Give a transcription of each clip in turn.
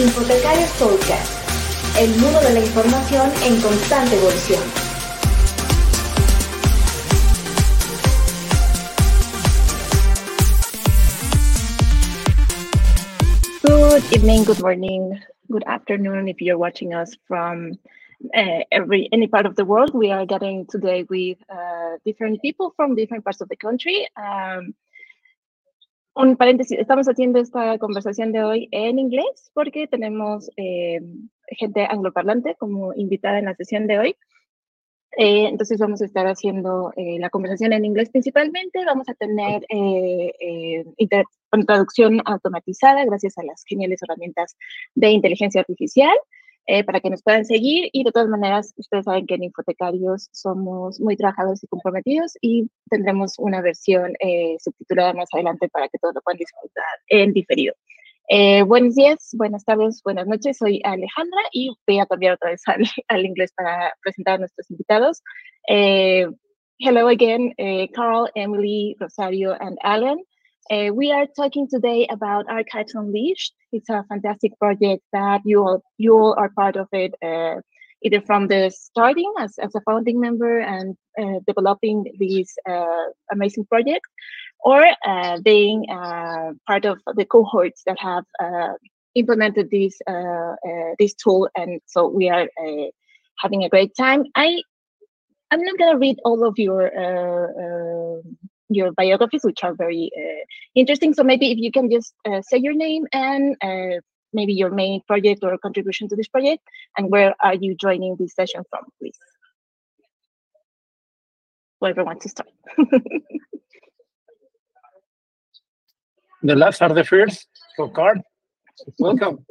Infotecarios Podcast, el mundo de la información en constante evolución. Good evening, good morning, good afternoon if you're watching us from any part of the world. We are gathering today with different people from different parts of the country. Un paréntesis, estamos haciendo esta conversación de hoy en inglés porque tenemos gente angloparlante como invitada en la sesión de hoy. Entonces vamos a estar haciendo la conversación en inglés principalmente. Vamos a tener traducción automatizada gracias a las geniales herramientas de inteligencia artificial para que nos puedan seguir. Y de todas maneras, ustedes saben que en Infotecarios somos muy trabajadores y comprometidos y tendremos una versión subtitulada más adelante para que todos lo puedan disfrutar en diferido. Buenos días, buenas tardes, buenas noches. Soy Alejandra y voy a cambiar otra vez al inglés para presentar a nuestros invitados. Hello again, Carl, Emily, Rosario, and Alan. We are talking today about Archives Unleashed. It's a fantastic project that you all are part of it, either from the starting as a founding member and developing these amazing projects, or being part of the cohorts that have implemented this tool. And so we are having a great time. I'm not going to read all of your biographies, which are very interesting. So maybe if you can just say your name and maybe your main project or contribution to this project, and where are you joining this session from, please? Whoever wants to start. The last are the first. So, Carl, welcome.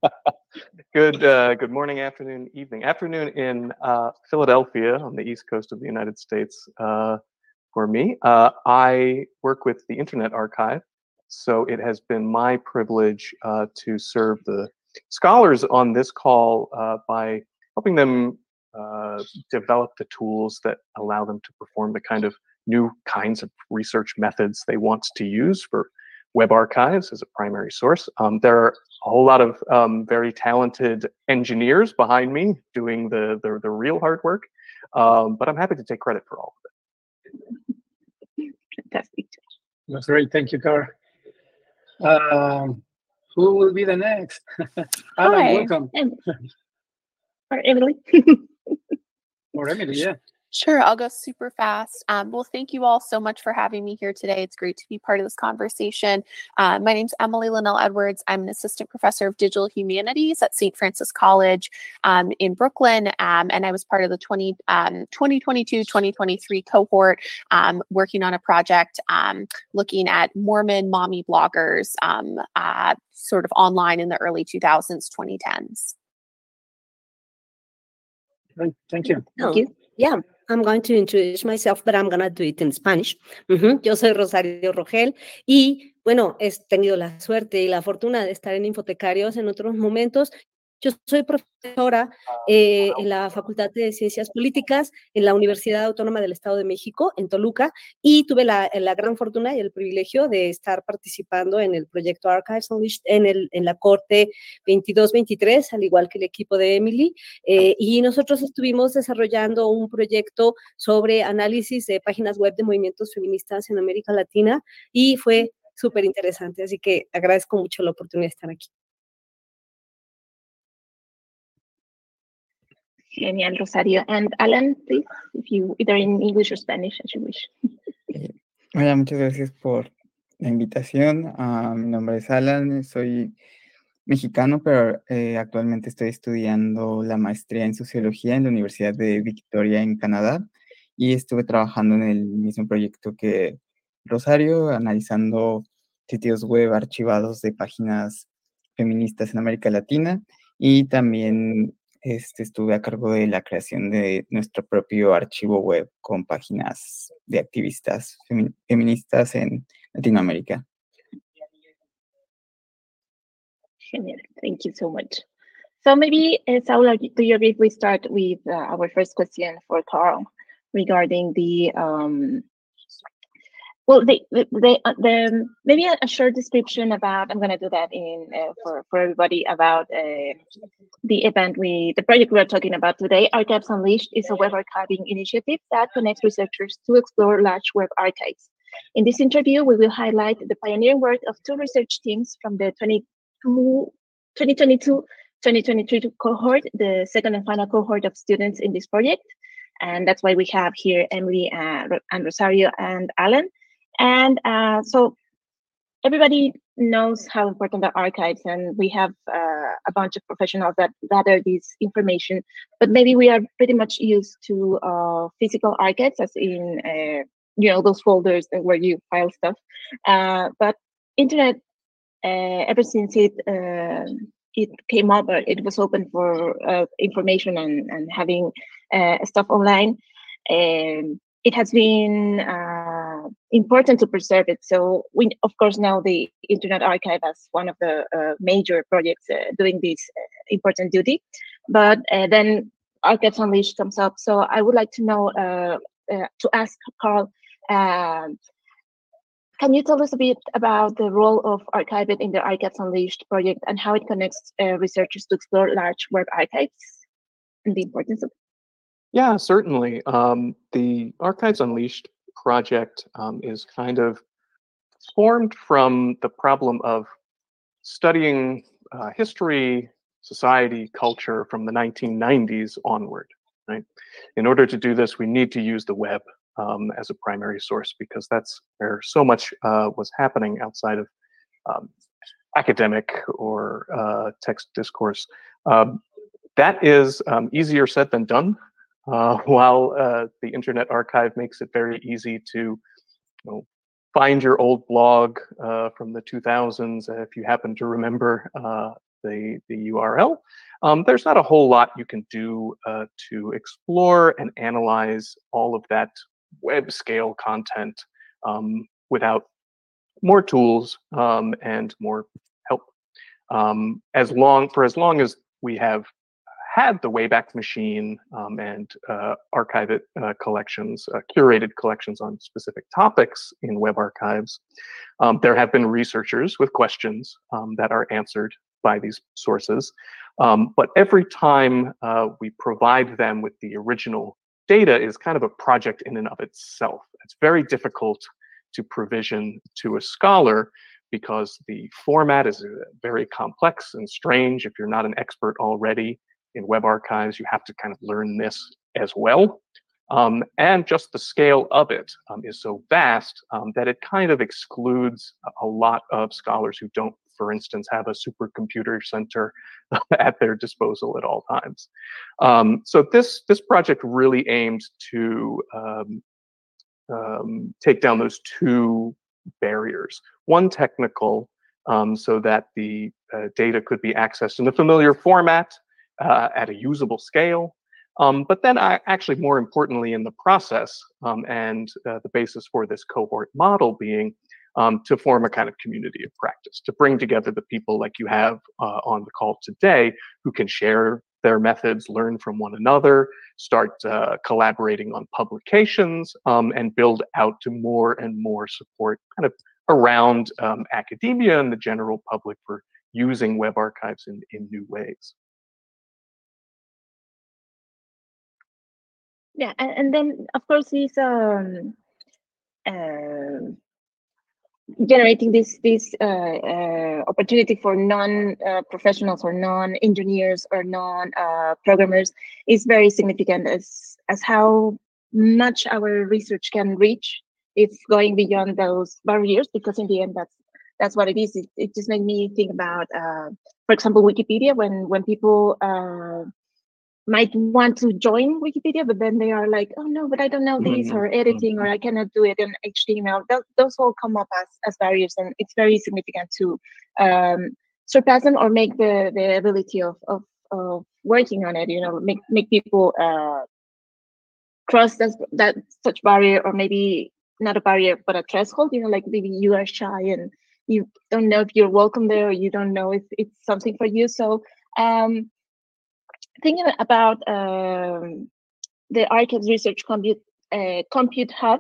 Good morning, afternoon, evening. Afternoon in Philadelphia on the East Coast of the United States. For me, I work with the Internet Archive, so it has been my privilege to serve the scholars on this call by helping them develop the tools that allow them to perform the kind of new kinds of research methods they want to use for web archives as a primary source. There are a whole lot of very talented engineers behind me doing the real hard work, but I'm happy to take credit for all of it. Fantastic. That's great. Thank you, Carl. Who will be the next? Alan, Hi. welcome. Or Emily. Or Emily, yeah. Sure, I'll go super fast. Well, thank you all so much for having me here today. It's great to be part of this conversation. My name's Emily Linnell Edwards. I'm an assistant professor of digital humanities at St. Francis College in Brooklyn, and I was part of the 2022-2023 cohort working on a project looking at Mormon mommy bloggers sort of online in the early 2000s, 2010s. Great, thank you. Thank you. Yeah, I'm going to introduce myself, but I'm going to do it in Spanish. Yo soy Rosario Rogel y, bueno, he tenido la suerte y la fortuna de estar en Infotecarios en otros momentos. Yo soy profesora en la Facultad de Ciencias Políticas en la Universidad Autónoma del Estado de México, en Toluca, y tuve la gran fortuna y el privilegio de estar participando en el proyecto Archives Unleashed en la Corte 22-23, al igual que el equipo de Emily, y nosotros estuvimos desarrollando un proyecto sobre análisis de páginas web de movimientos feministas en América Latina, y fue súper interesante, así que agradezco mucho la oportunidad de estar aquí. Genial, Rosario. And Alan, please, if you either in English or Spanish, as you wish. Hola, muchas gracias por la invitación. Mi nombre es Alan, soy mexicano, pero actualmente estoy estudiando la maestría en sociología en la Universidad de Victoria en Canadá y estuve trabajando en el mismo proyecto que Rosario, analizando sitios web archivados de páginas feministas en América Latina y también estuve a cargo de la creación de nuestro propio archivo web con páginas de activistas feministas en Latinoamérica. Genial. Thank you so much. So maybe, Saul, do you agree if we start with our first question for Carl regarding the Well, maybe a short description about. I'm going to do that for everybody about the event the project we are talking about today. Archives Unleashed is a web archiving initiative that connects researchers to explore large web archives. In this interview, we will highlight the pioneering work of two research teams from the 2022-2023 cohort, the second and final cohort of students in this project. And that's why we have here Emily and Rosario and Alan. And so everybody knows how important the archives, and we have a bunch of professionals that gather this information, but maybe we are pretty much used to physical archives, as in those folders where you file stuff. But internet, ever since it came up, it was open for information and having stuff online. It has been important to preserve it. So we, of course, know the Internet Archive as one of the major projects doing this important duty. But then Archives Unleashed comes up. So I would like to know, to ask Carl, can you tell us a bit about the role of Archived in the Archives Unleashed project and how it connects researchers to explore large web archives and the importance of it? Yeah, certainly. The Archives Unleashed project is kind of formed from the problem of studying history, society, culture from the 1990s onward, right? In order to do this, we need to use the web as a primary source, because that's where so much was happening outside of academic or text discourse. That is easier said than done. While the Internet Archive makes it very easy to find your old blog from the 2000s, if you happen to remember the URL, there's not a whole lot you can do to explore and analyze all of that web scale content without more tools and more help. As long as we have had the Wayback Machine and archive collections, curated collections on specific topics in web archives, there have been researchers with questions that are answered by these sources. But every time we provide them with the original data is kind of a project in and of itself. It's very difficult to provision to a scholar because the format is very complex and strange. If you're not an expert already in web archives, you have to kind of learn this as well. And just the scale of it is so vast that it kind of excludes a lot of scholars who don't, for instance, have a supercomputer center at their disposal at all times. So this project really aimed to take down those two barriers. One, technical, so that the data could be accessed in a familiar format at a usable scale. But then actually more importantly in the process, and the basis for this cohort model being to form a kind of community of practice, to bring together the people like you have on the call today who can share their methods, learn from one another, start collaborating on publications, and build out to more and more support kind of around academia and the general public for using web archives in new ways. Yeah, and then of course this generating this opportunity for non-professionals or non-engineers or non-programmers is very significant as how much our research can reach if going beyond those barriers, because in the end that's what it is. It just made me think about, for example, Wikipedia, when people might want to join Wikipedia, but then they are like, oh no, but I don't know this, or editing, or I cannot do it in HTML. Those all come up as barriers, and it's very significant to surpass them or make the ability of working on it, make people cross that such barrier, or maybe not a barrier, but a threshold, like maybe you are shy and you don't know if you're welcome there, or you don't know if it's something for you. So thinking about the Archives Research Compute Hub,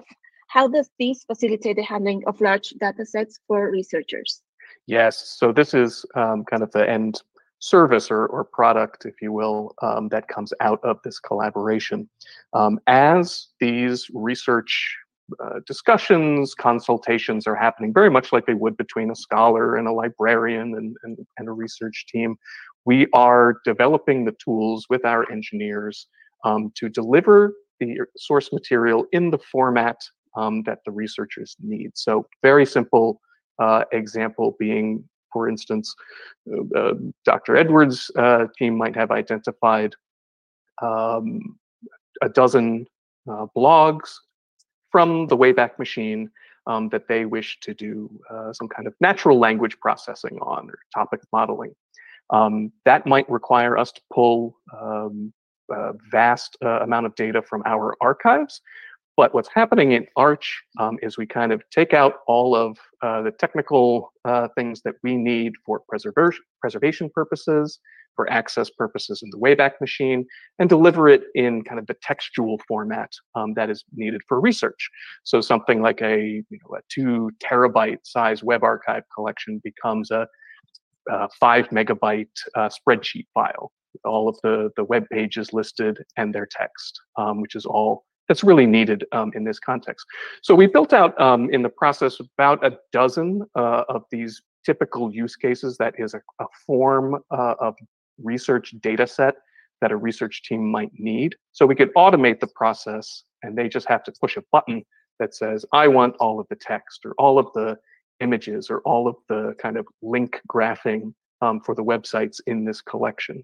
how does this facilitate the handling of large data sets for researchers? Yes, so this is kind of the end service or product, if you will, that comes out of this collaboration. As these research discussions, consultations are happening very much like they would between a scholar and a librarian and a research team, we are developing the tools with our engineers to deliver the source material in the format that the researchers need. So very simple example being, for instance, Dr. Edwards' team might have identified a dozen blogs from the Wayback Machine that they wish to do some kind of natural language processing on or topic modeling. That might require us to pull a vast amount of data from our archives. But what's happening in Arch is we kind of take out all of the technical things that we need for preservation purposes, for access purposes in the Wayback Machine, and deliver it in kind of the textual format that is needed for research. So something like a 2 terabyte size web archive collection becomes a 5 megabyte spreadsheet file with all of the web pages listed and their text, which is all that's really needed in this context. So we built out in the process about a dozen of these typical use cases that is a form of research data set that a research team might need. So we could automate the process and they just have to push a button that says, I want all of the text or all of the images or all of the kind of link graphing for the websites in this collection.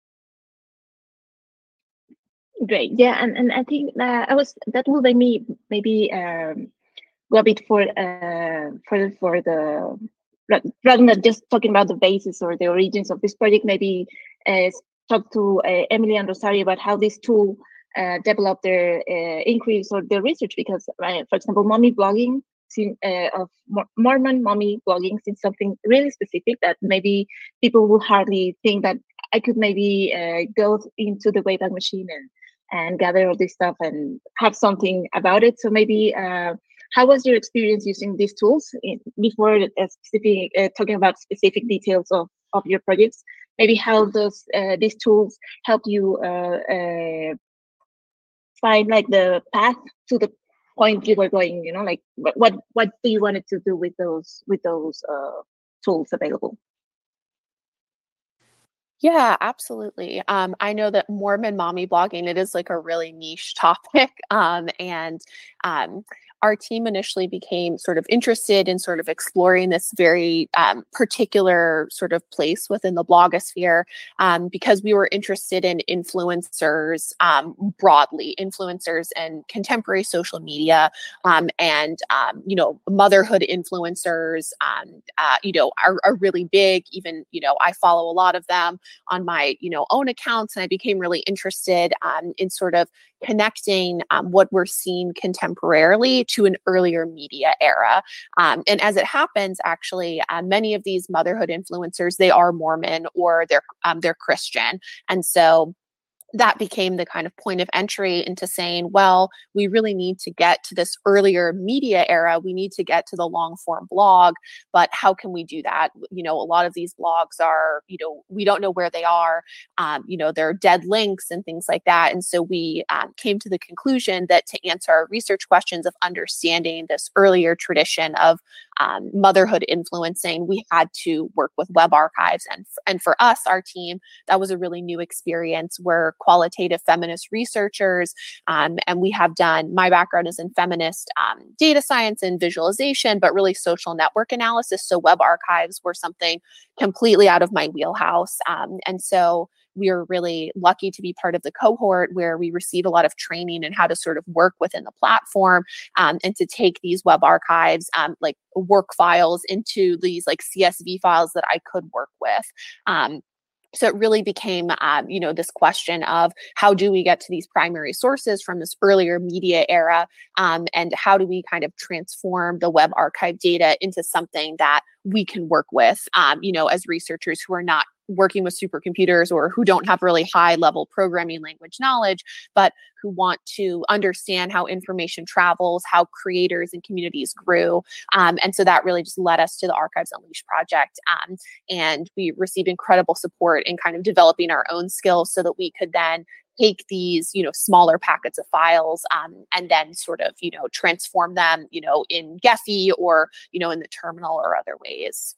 Great, yeah, and I think that will make me maybe go a bit for the rather than just talking about the basis or the origins of this project. Maybe talk to Emily and Rosario about how this tool developed their inquiries or their research. Because, for example, mommy blogging of Mormon mommy blogging is something really specific that maybe people will hardly think that I could maybe go into the Wayback Machine and gather all this stuff and have something about it. So maybe how was your experience using these tools before talking about specific details of your projects? Maybe how does these tools help you find like the path to the point you were going? Like what do you wanted to do with those tools available? Yeah, absolutely. I know that Mormon mommy blogging, it is like a really niche topic. And our team initially became sort of interested in sort of exploring this very particular sort of place within the blogosphere because we were interested in influencers broadly, influencers and contemporary social media and motherhood influencers, are really big. Even, I follow a lot of them on my, own accounts, and I became really interested in sort of connecting what we're seeing contemporarily to an earlier media era. And as it happens, actually, many of these motherhood influencers, they are Mormon or they're Christian. And so that became the kind of point of entry into saying, well, we really need to get to this earlier media era. We need to get to the long form blog, but how can we do that? A lot of these blogs are, we don't know where they are. There are dead links and things like that. And so we came to the conclusion that to answer our research questions of understanding this earlier tradition of motherhood influencing, we had to work with web archives. And for us, our team, that was a really new experience. We're qualitative feminist researchers, and we have done, my background is in feminist data science and visualization, but really social network analysis. So web archives were something completely out of my wheelhouse. And so we are really lucky to be part of the cohort where we receive a lot of training in how to sort of work within the platform and to take these web archives, like work files, into these like CSV files that I could work with. So it really became, this question of how do we get to these primary sources from this earlier media era, and how do we kind of transform the web archive data into something that we can work with, as researchers who are not working with supercomputers or who don't have really high level programming language knowledge, but who want to understand how information travels, how creators and communities grew. And so that really just led us to the Archives Unleashed project. And we received incredible support in kind of developing our own skills so that we could then take these, smaller packets of files and then sort of, transform them, in Gephi or, in the terminal or other ways.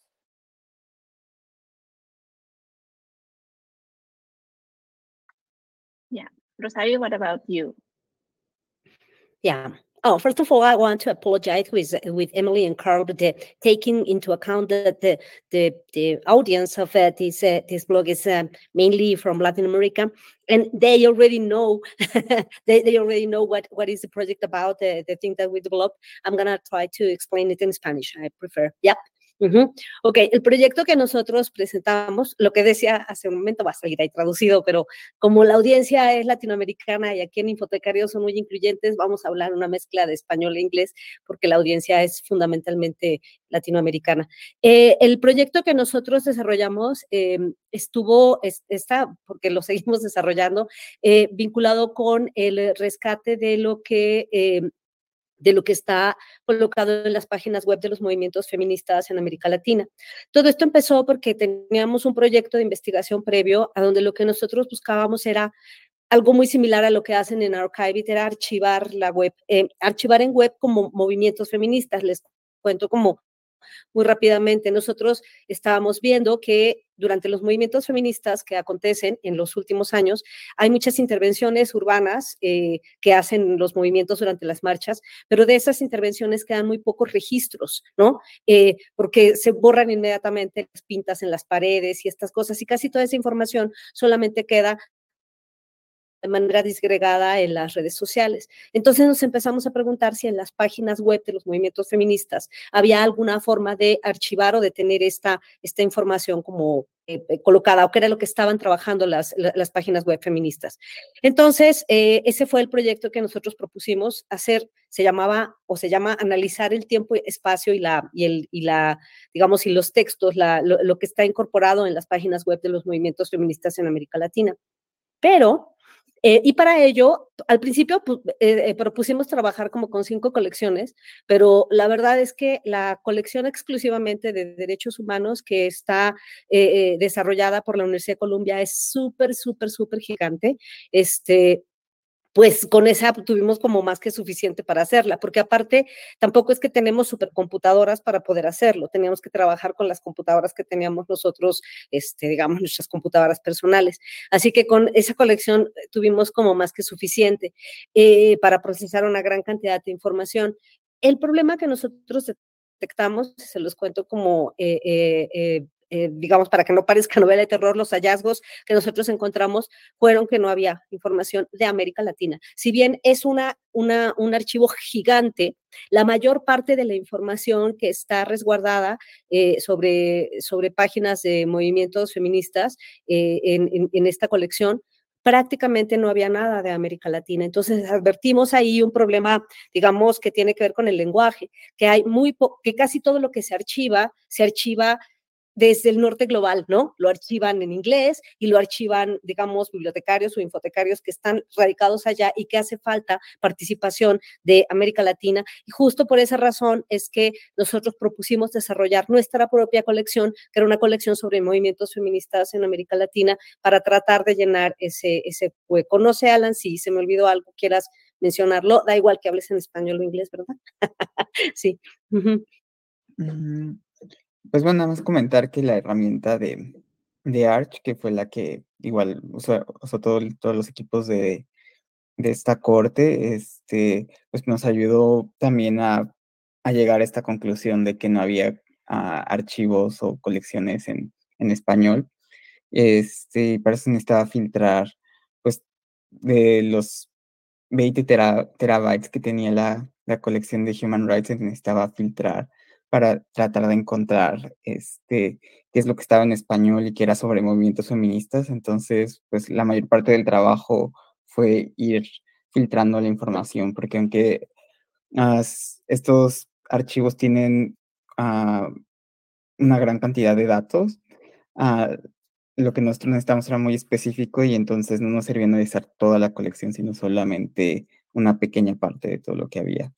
Yeah. Rosario, what about you? Yeah. Oh, first of all, I want to apologize with Emily and Carl, but taking into account that the audience of this blog is mainly from Latin America, and they already know they already know what is the project about, the thing that we developed. I'm gonna try to explain it in Spanish. I prefer. Yep. Ok, el proyecto que nosotros presentamos, lo que decía hace un momento va a salir ahí traducido, pero como la audiencia es latinoamericana y aquí en Infotecarios son muy incluyentes, vamos a hablar una mezcla de español e inglés porque la audiencia es fundamentalmente latinoamericana. El proyecto que nosotros desarrollamos está, porque lo seguimos desarrollando, vinculado con el rescate de lo que está colocado en las páginas web de los movimientos feministas en América Latina. Todo esto empezó porque teníamos un proyecto de investigación previo a donde lo que nosotros buscábamos era algo muy similar a lo que hacen en Archiveit, era archivar la web, archivar en web como movimientos feministas. Les cuento como muy rápidamente. Nosotros estábamos viendo que durante los movimientos feministas que acontecen en los últimos años, hay muchas intervenciones urbanas que hacen los movimientos durante las marchas, pero de esas intervenciones quedan muy pocos registros, ¿no? Porque se borran inmediatamente las pintas en las paredes y estas cosas, y casi toda esa información solamente queda de manera disgregada en las redes sociales. Entonces nos empezamos a preguntar si en las páginas web de los movimientos feministas había alguna forma de archivar o de tener esta información como colocada, o qué era lo que estaban trabajando las páginas web feministas. Entonces, ese fue el proyecto que nosotros propusimos hacer. Se llama analizar el tiempo, espacio y los textos, lo que está incorporado en las páginas web de los movimientos feministas en América Latina. Pero y para ello, al principio propusimos trabajar como con 5 colecciones, pero la verdad es que la colección exclusivamente de derechos humanos que está desarrollada por la Universidad de Columbia es súper gigante. Pues con esa tuvimos como más que suficiente para hacerla, porque aparte tampoco es que tenemos supercomputadoras para poder hacerlo, teníamos que trabajar con las computadoras que teníamos nosotros, digamos, nuestras computadoras personales. Así que con esa colección tuvimos como más que suficiente para procesar una gran cantidad de información. El problema que nosotros detectamos, se los cuento como digamos, para que no parezca novela de terror, los hallazgos que nosotros encontramos fueron que no había información de América Latina. Si bien es un archivo gigante, la mayor parte de la información que está resguardada sobre páginas de movimientos feministas en esta colección, prácticamente no había nada de América Latina. Entonces advertimos ahí un problema, digamos, que tiene que ver con el lenguaje, que hay que casi todo lo que se archiva desde el norte global, ¿no? Lo archivan en inglés y lo archivan, digamos, bibliotecarios o infotecarios que están radicados allá y que hace falta participación de América Latina. Y justo por esa razón es que nosotros propusimos desarrollar nuestra propia colección, que era una colección sobre movimientos feministas en América Latina, para tratar de llenar ese hueco. No sé, Alan, si se me olvidó algo, quieras mencionarlo. Da igual que hables en español o inglés, ¿verdad? Sí. Pues bueno, nada más comentar que la herramienta de Arch, que fue la que igual usó todos los equipos de esta corte, pues nos ayudó también a llegar a esta conclusión de que no había archivos o colecciones en español. Para eso necesitaba filtrar, pues, de los 20 terabytes que tenía la colección de Human Rights, necesitaba filtrar para tratar de encontrar qué es lo que estaba en español y que era sobre movimientos feministas. Entonces, pues la mayor parte del trabajo fue ir filtrando la información, porque aunque estos archivos tienen una gran cantidad de datos, lo que nosotros necesitamos era muy específico y entonces no nos servía analizar toda la colección, sino solamente una pequeña parte de todo lo que había.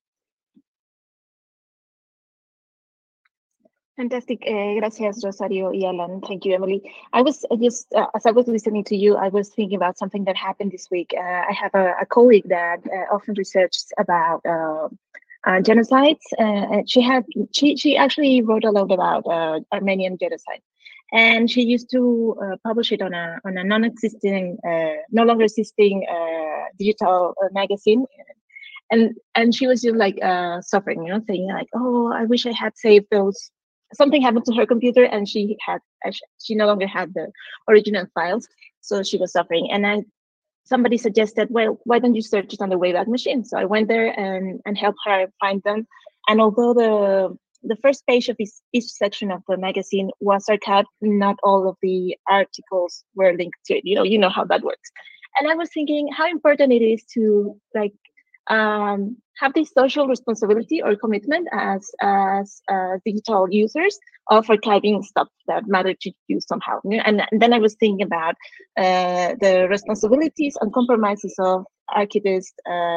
Fantastic. Gracias, Rosario y Alan. Thank you, Emily. I was just, as I was listening to you, I was thinking about something that happened this week. I have a colleague that often researches about genocides. And she actually wrote a lot about Armenian genocide, and she used to publish it on a non-existing, no longer existing digital magazine. And she was just like suffering, you know, saying like, oh, I wish I had saved those. Something happened to her computer, and she no longer had the original files, so she was suffering. And somebody suggested, well, why don't you search it on the Wayback Machine? So I went there and helped her find them. And although the first page of each section of the magazine was archived, not all of the articles were linked to it. You know how that works. And I was thinking how important it is to like have this social responsibility or commitment as digital users of archiving stuff that matter to you somehow. And then I was thinking about the responsibilities and compromises of archivists,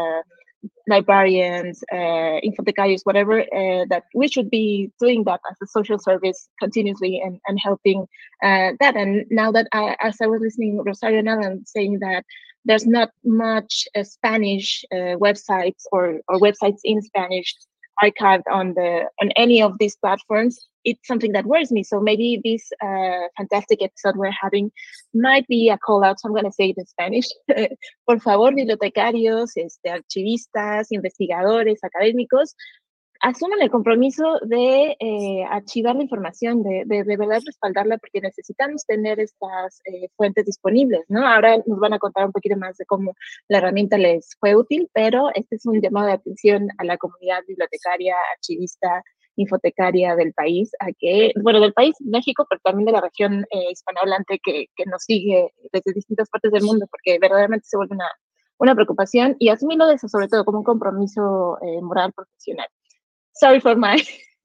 librarians, infotecarios, whatever, that we should be doing that as a social service continuously and helping that. And now that as I was listening, Rosario and Alan saying that there's not much Spanish websites or websites in Spanish archived on any of these platforms, it's something that worries me. So maybe this fantastic episode we're having might be a call out. So I'm going to say it in Spanish. Por favor, bibliotecarios, archivistas, investigadores, académicos, asumen el compromiso de archivar la información, de verdad respaldarla, porque necesitamos tener estas fuentes disponibles, ¿no? Ahora nos van a contar un poquito más de cómo la herramienta les fue útil, pero este es un llamado de atención a la comunidad bibliotecaria, archivista, infotecaria del país, del país, México, pero también de la región hispanohablante que nos sigue desde distintas partes del mundo, porque verdaderamente se vuelve una preocupación, y asumirlo de eso, sobre todo, como un compromiso moral profesional. Sorry for my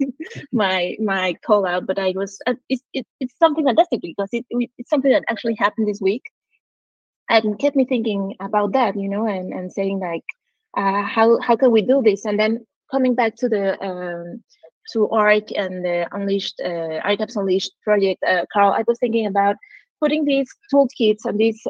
my call out, but I was it's something fantastic because it's something that actually happened this week, and kept me thinking about that, you know, and saying like, how can we do this? And then coming back to the to ARC and the Unleashed Archives Unleashed project, Carl, I was thinking about putting these toolkits and these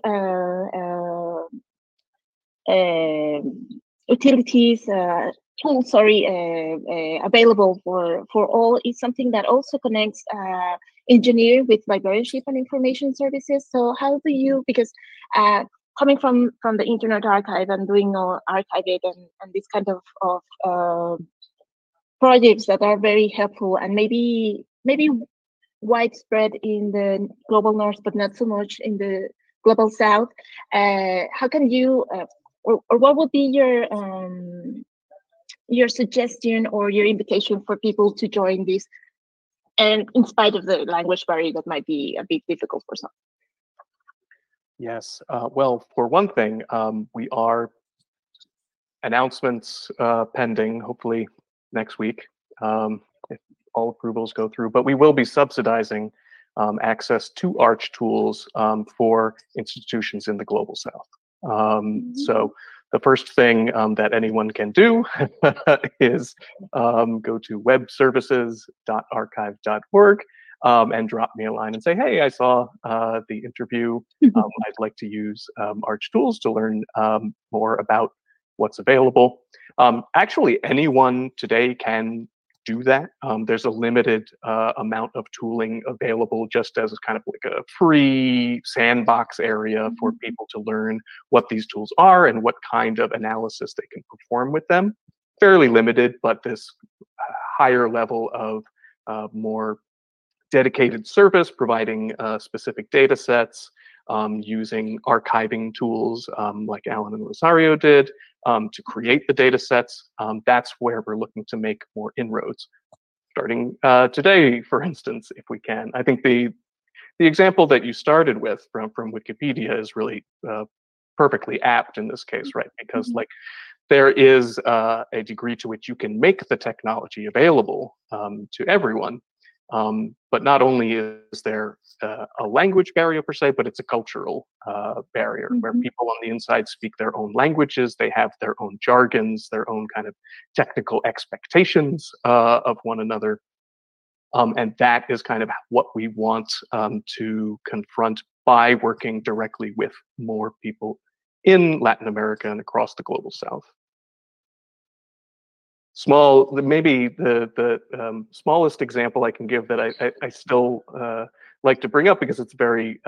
utilities. Tools, available for all is something that also connects engineering with librarianship and information services. So how do you, because coming from the Internet Archive and doing all archiving and this kind of projects that are very helpful and maybe widespread in the global north, but not so much in the global south, how can you, or what would be your suggestion or your invitation for people to join this, and in spite of the language barrier that might be a bit difficult for some? Yes, well, for one thing, we are announcements pending, hopefully next week, if all approvals go through, but we will be subsidizing access to ARCH tools for institutions in the Global South. So the first thing that anyone can do is go to webservices.archive.org and drop me a line and say, hey, I saw the interview. I'd like to use ARCH tools to learn more about what's available. Actually, anyone today can do that. There's a limited amount of tooling available just as kind of like a free sandbox area for people to learn what these tools are and what kind of analysis they can perform with them. Fairly limited, but this higher level of more dedicated service, providing specific data sets, using archiving tools like Alan and Rosario did to create the data sets. That's where we're looking to make more inroads. Starting today, for instance, if we can. I think the example that you started with from Wikipedia is really perfectly apt in this case, right? Because like there is a degree to which you can make the technology available to everyone. But not only is there a language barrier per se, but it's a cultural barrier where people on the inside speak their own languages, they have their own jargons, their own kind of technical expectations of one another. And that is kind of what we want to confront by working directly with more people in Latin America and across the global South. Maybe the smallest example I can give that I still like to bring up because it's very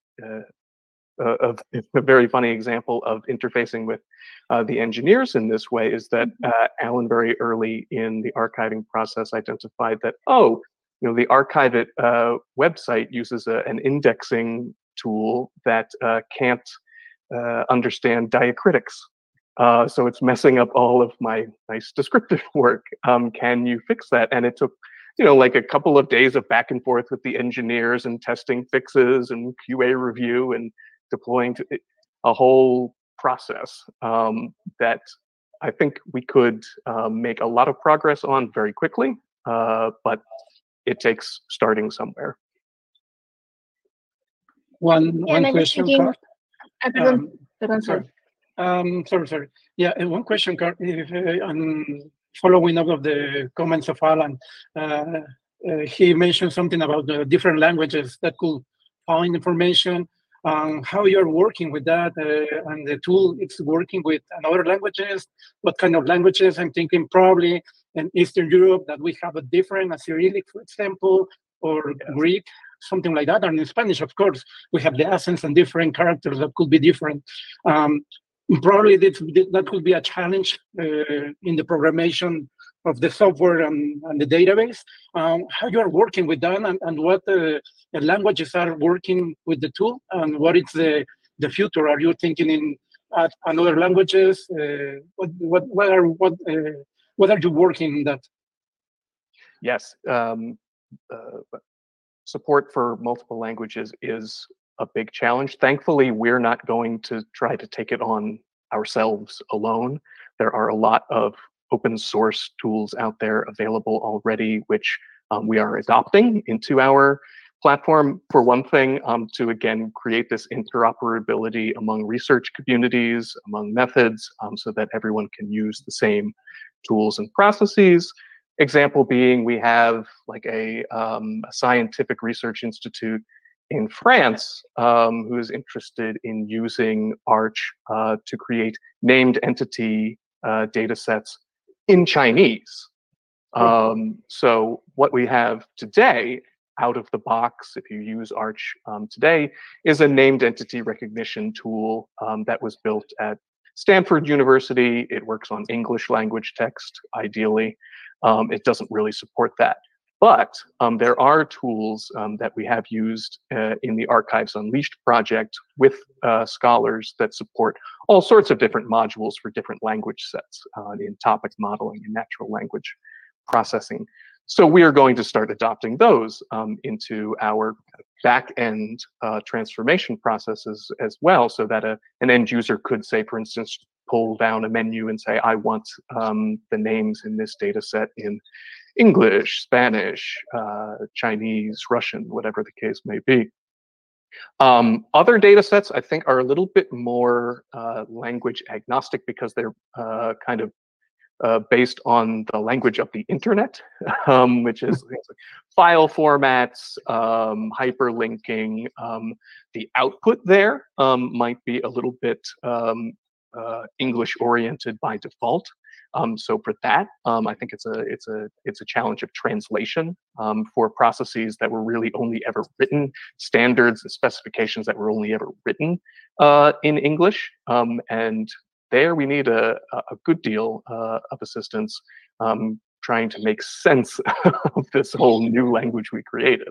it's a very funny example of interfacing with the engineers in this way is that Alan very early in the archiving process identified that, the Archive-It website uses an indexing tool that can't understand diacritics. So it's messing up all of my nice descriptive work. Can you fix that? And it took, like a couple of days of back and forth with the engineers and testing fixes and QA review and deploying to a whole process that I think we could make a lot of progress on very quickly, but it takes starting somewhere. One question, Carl. Sorry. Yeah, and one question, Carl. Following up of the comments of Alan, he mentioned something about the different languages that could find information. How you're working with that, and the tool it's working with other languages. What kind of languages? I'm thinking probably in Eastern Europe that we have a different, Cyrillic, for example, or Greek, something like that. And in Spanish, of course, we have the accents and different characters that could be different. Probably that could be a challenge in the programmation of the software and the database. How you are working with that, and what languages are working with the tool, and what is the future? Are you thinking in other languages? What are you working in that? Yes, support for multiple languages is a big challenge. Thankfully, we're not going to try to take it on ourselves alone. There are a lot of open source tools out there available already, which we are adopting into our platform. For one thing, to again create this interoperability among research communities, among methods, so that everyone can use the same tools and processes. Example being, we have like a scientific research institute in France who is interested in using Arch to create named entity data sets in Chinese. So what we have today out of the box, if you use Arch today, is a named entity recognition tool that was built at Stanford University. It works on English language text, ideally. It doesn't really support that. But there are tools that we have used in the Archives Unleashed project with scholars that support all sorts of different modules for different language sets in topic modeling and natural language processing. So we are going to start adopting those into our back-end transformation processes as well, so that an end user could say, for instance, pull down a menu and say, I want the names in this data set in English, Spanish, Chinese, Russian, whatever the case may be. Other data sets, I think, are a little bit more language agnostic because they're kind of based on the language of the internet, which is things like file formats, hyperlinking. The output there might be a little bit English-oriented by default. So for that, I think it's a challenge of translation for processes that were really only ever written, standards and specifications that were only ever written in English. And there we need a good deal of assistance trying to make sense of this whole new language we created.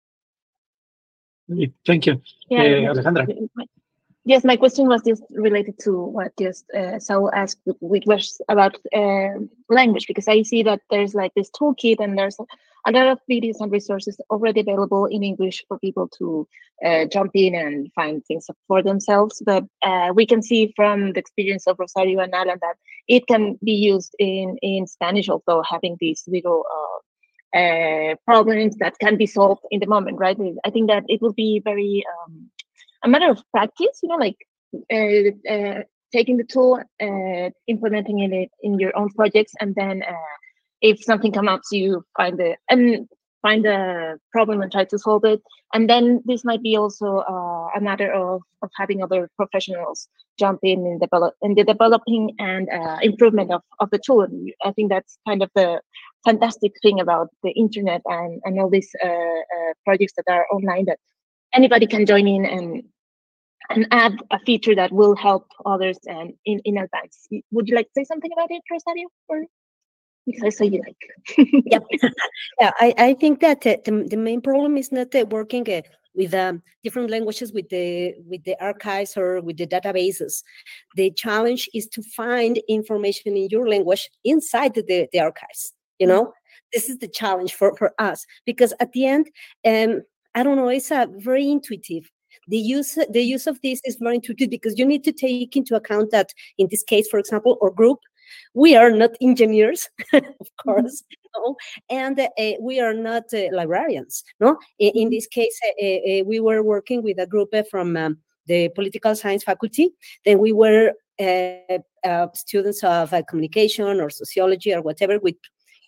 Thank you. Yeah, Alejandra. Yes, my question was just related to what just Saul asked, which was about language, because I see that there's like this toolkit and there's a lot of videos and resources already available in English for people to jump in and find things for themselves. But we can see from the experience of Rosario and Alan that it can be used in Spanish, although having these little problems that can be solved in the moment, right? I think that it will be very a matter of practice, like taking the tool, implementing it in your own projects, and then if something comes up, you find a problem and try to solve it. And then this might be also a matter of having other professionals jump in the developing and improvement of the tool. And I think that's kind of the fantastic thing about the internet and all these projects that are online, that anybody can join in and add a feature that will help others and in advance. Would you like to say something about it, Rosario? Or because I saw you like. Yeah, yeah. I think that the main problem is not working with different languages with the archives or with the databases. The challenge is to find information in your language inside the archives. This is the challenge for us, because at the end, I don't know, it's very intuitive. The use of this is very intuitive, because you need to take into account that in this case, for example, our group, we are not engineers, of course, and we are not librarians. No, in this case, we were working with a group from the political science faculty. Then we were students of communication or sociology or whatever, with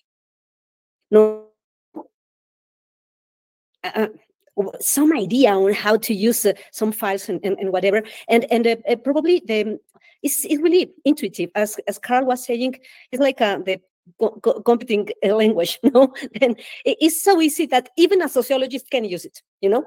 some idea on how to use some files and whatever, and probably it's really intuitive, as Carl was saying. It's like the computing language, Then it's so easy that even a sociologist can use it,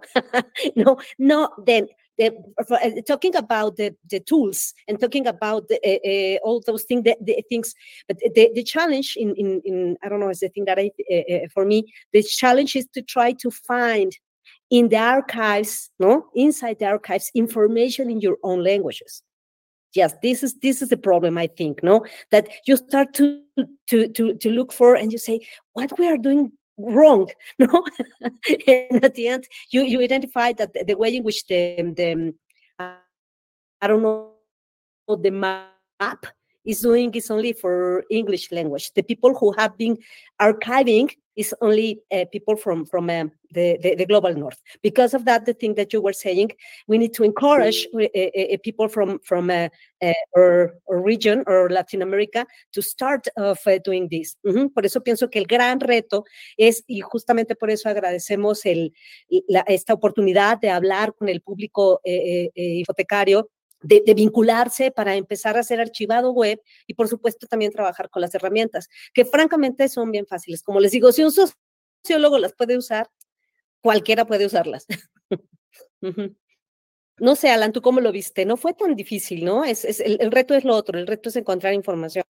Then talking about the tools and talking about all those things, but the challenge in I don't know, is the thing that for me, the challenge is to try to find in the archives, inside the archives, information in your own languages. Yes, this is the problem, I think, that you start to look for, and you say, what we are doing wrong, and at the end, you identify that the way in which the I don't know, the map is doing is only for English language. The people who have been archiving is only people from the global north. Because of that, the thing that you were saying, we need to encourage people from our region or Latin America to start doing this. Por eso pienso que el gran reto es, y justamente por eso agradecemos esta oportunidad de hablar con el público hipotecario, de vincularse para empezar a hacer archivado web, y por supuesto también trabajar con las herramientas, que francamente son bien fáciles. Como les digo, si un sociólogo las puede usar, cualquiera puede usarlas. No sé, Alan, ¿tú cómo lo viste? No fue tan difícil, ¿no? El reto es lo otro, el reto es encontrar información.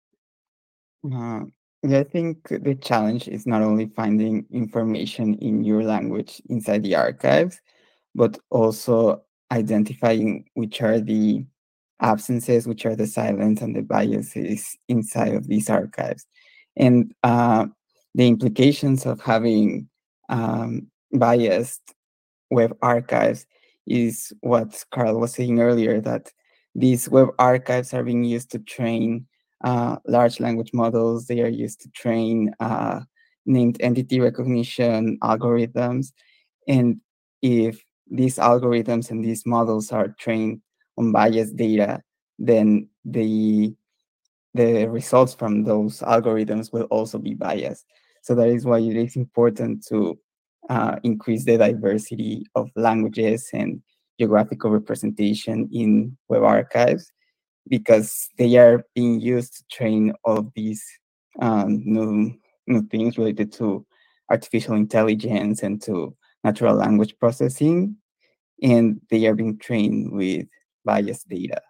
I think the challenge is not only finding information in your language inside the archives, but also identifying which are the absences, which are the silence and the biases inside of these archives. And the implications of having biased web archives is what Carl was saying earlier, that these web archives are being used to train large language models. They are used to train named entity recognition algorithms. And if these algorithms and these models are trained on biased data, then the results from those algorithms will also be biased. So that is why it is important to increase the diversity of languages and geographical representation in web archives, because they are being used to train all of these new things related to artificial intelligence and to natural language processing, and they are being trained with biased data.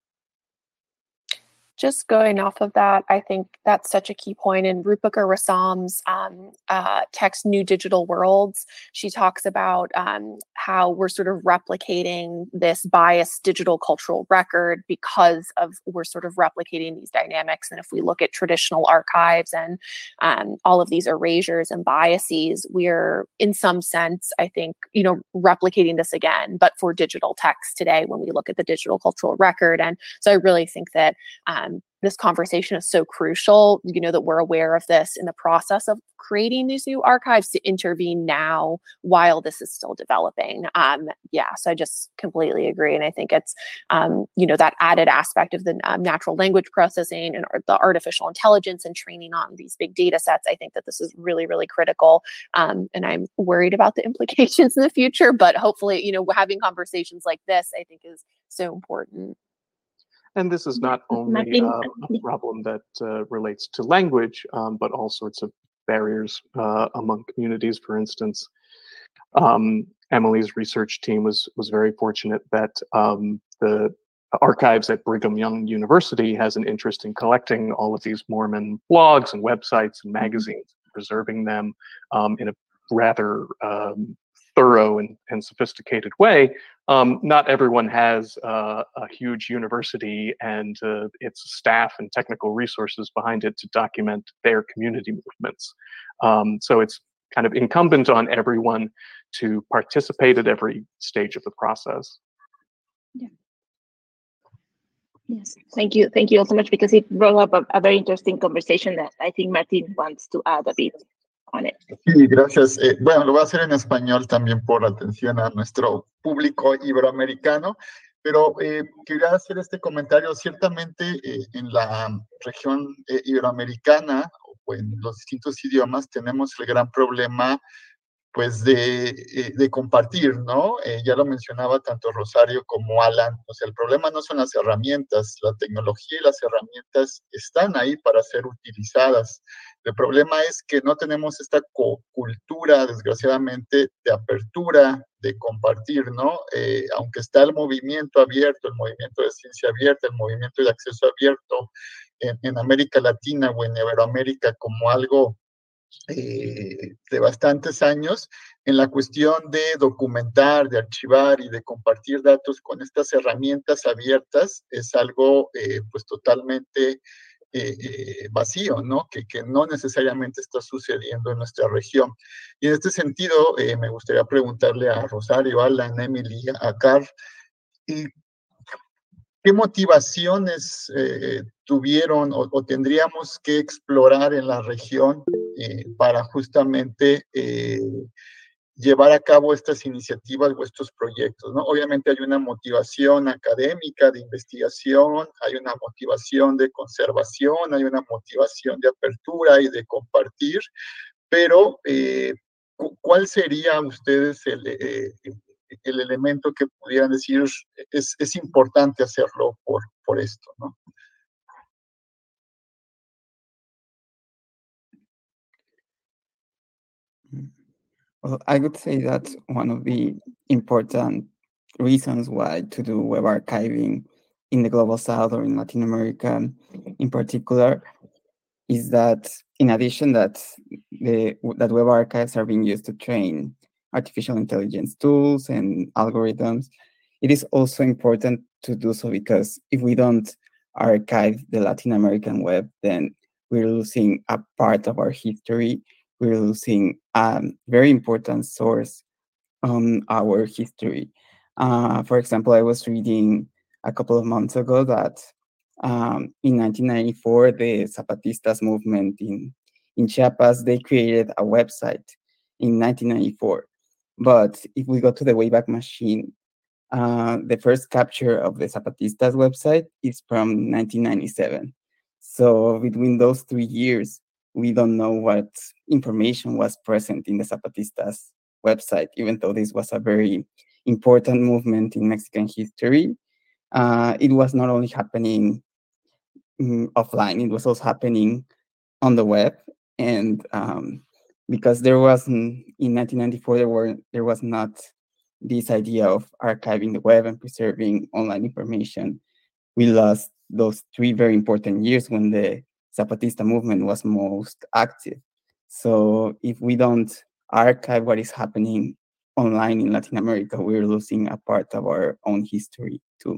Just going off of that, I think that's such a key point. In Rupika Rassam's text, New Digital Worlds, she talks about how we're sort of replicating this biased digital cultural record because of we're sort of replicating these dynamics. And if we look at traditional archives and all of these erasures and biases, we're in some sense, I think, replicating this again, but for digital text today when we look at the digital cultural record. And so I really think that this conversation is so crucial, that we're aware of this in the process of creating these new archives, to intervene now while this is still developing. So I just completely agree. And I think it's, that added aspect of the natural language processing and the artificial intelligence and training on these big data sets. I think that this is really, really critical. And I'm worried about the implications in the future, but hopefully, having conversations like this, I think, is so important. And this is not only a problem that relates to language, but all sorts of barriers among communities. For instance, Emily's research team was very fortunate that the archives at Brigham Young University has an interest in collecting all of these Mormon blogs and websites and magazines, preserving them in a rather thorough and sophisticated way. Not everyone has a huge university and its staff and technical resources behind it to document their community movements. So it's kind of incumbent on everyone to participate at every stage of the process. Yeah. Yes, thank you. Thank you all so much, because it brought up a very interesting conversation that I think Martín wants to add a bit on it. Sí, gracias. Bueno, lo voy a hacer en español también por atención a nuestro público iberoamericano, pero quería hacer este comentario. Ciertamente en la región iberoamericana o en los distintos idiomas tenemos el gran problema pues de compartir, ¿no? Ya lo mencionaba tanto Rosario como Alan. O sea, el problema no son las herramientas, la tecnología y las herramientas están ahí para ser utilizadas. El problema es que no tenemos esta cultura, desgraciadamente, de apertura, de compartir, ¿no? Aunque está el movimiento abierto, el movimiento de ciencia abierta, el movimiento de acceso abierto en América Latina o en Iberoamérica como algo de bastantes años, en la cuestión de documentar, de archivar y de compartir datos con estas herramientas abiertas, es algo pues totalmente vacío, ¿no? Que no necesariamente está sucediendo en nuestra región. Y en este sentido, me gustaría preguntarle a Rosario, a Alan, Emily, a Carl, ¿qué motivaciones tuvieron o tendríamos que explorar en la región para justamente llevar a cabo estas iniciativas o estos proyectos, ¿no? Obviamente hay una motivación académica de investigación, hay una motivación de conservación, hay una motivación de apertura y de compartir, pero ¿cuál sería ustedes el elemento que pudieran decir es importante hacerlo por esto, ¿no? Well, I would say that's one of the important reasons why to do web archiving in the Global South or in Latin America in particular is that in addition that web archives are being used to train artificial intelligence tools and algorithms, it is also important to do so because if we don't archive the Latin American web, then we're losing a part of our history. We're losing a very important source on our history. For example, I was reading a couple of months ago that in 1994, the Zapatistas movement in Chiapas, they created a website in 1994. But if we go to the Wayback Machine, the first capture of the Zapatistas website is from 1997. So between those 3 years, we don't know what information was present in the Zapatistas website, even though this was a very important movement in Mexican history. It was not only happening offline, it was also happening on the web. And because there wasn't, in 1994, there was not this idea of archiving the web and preserving online information, we lost those 3 very important years when the Zapatista movement was most active. So if we don't archive what is happening online in Latin America, we're losing a part of our own history too.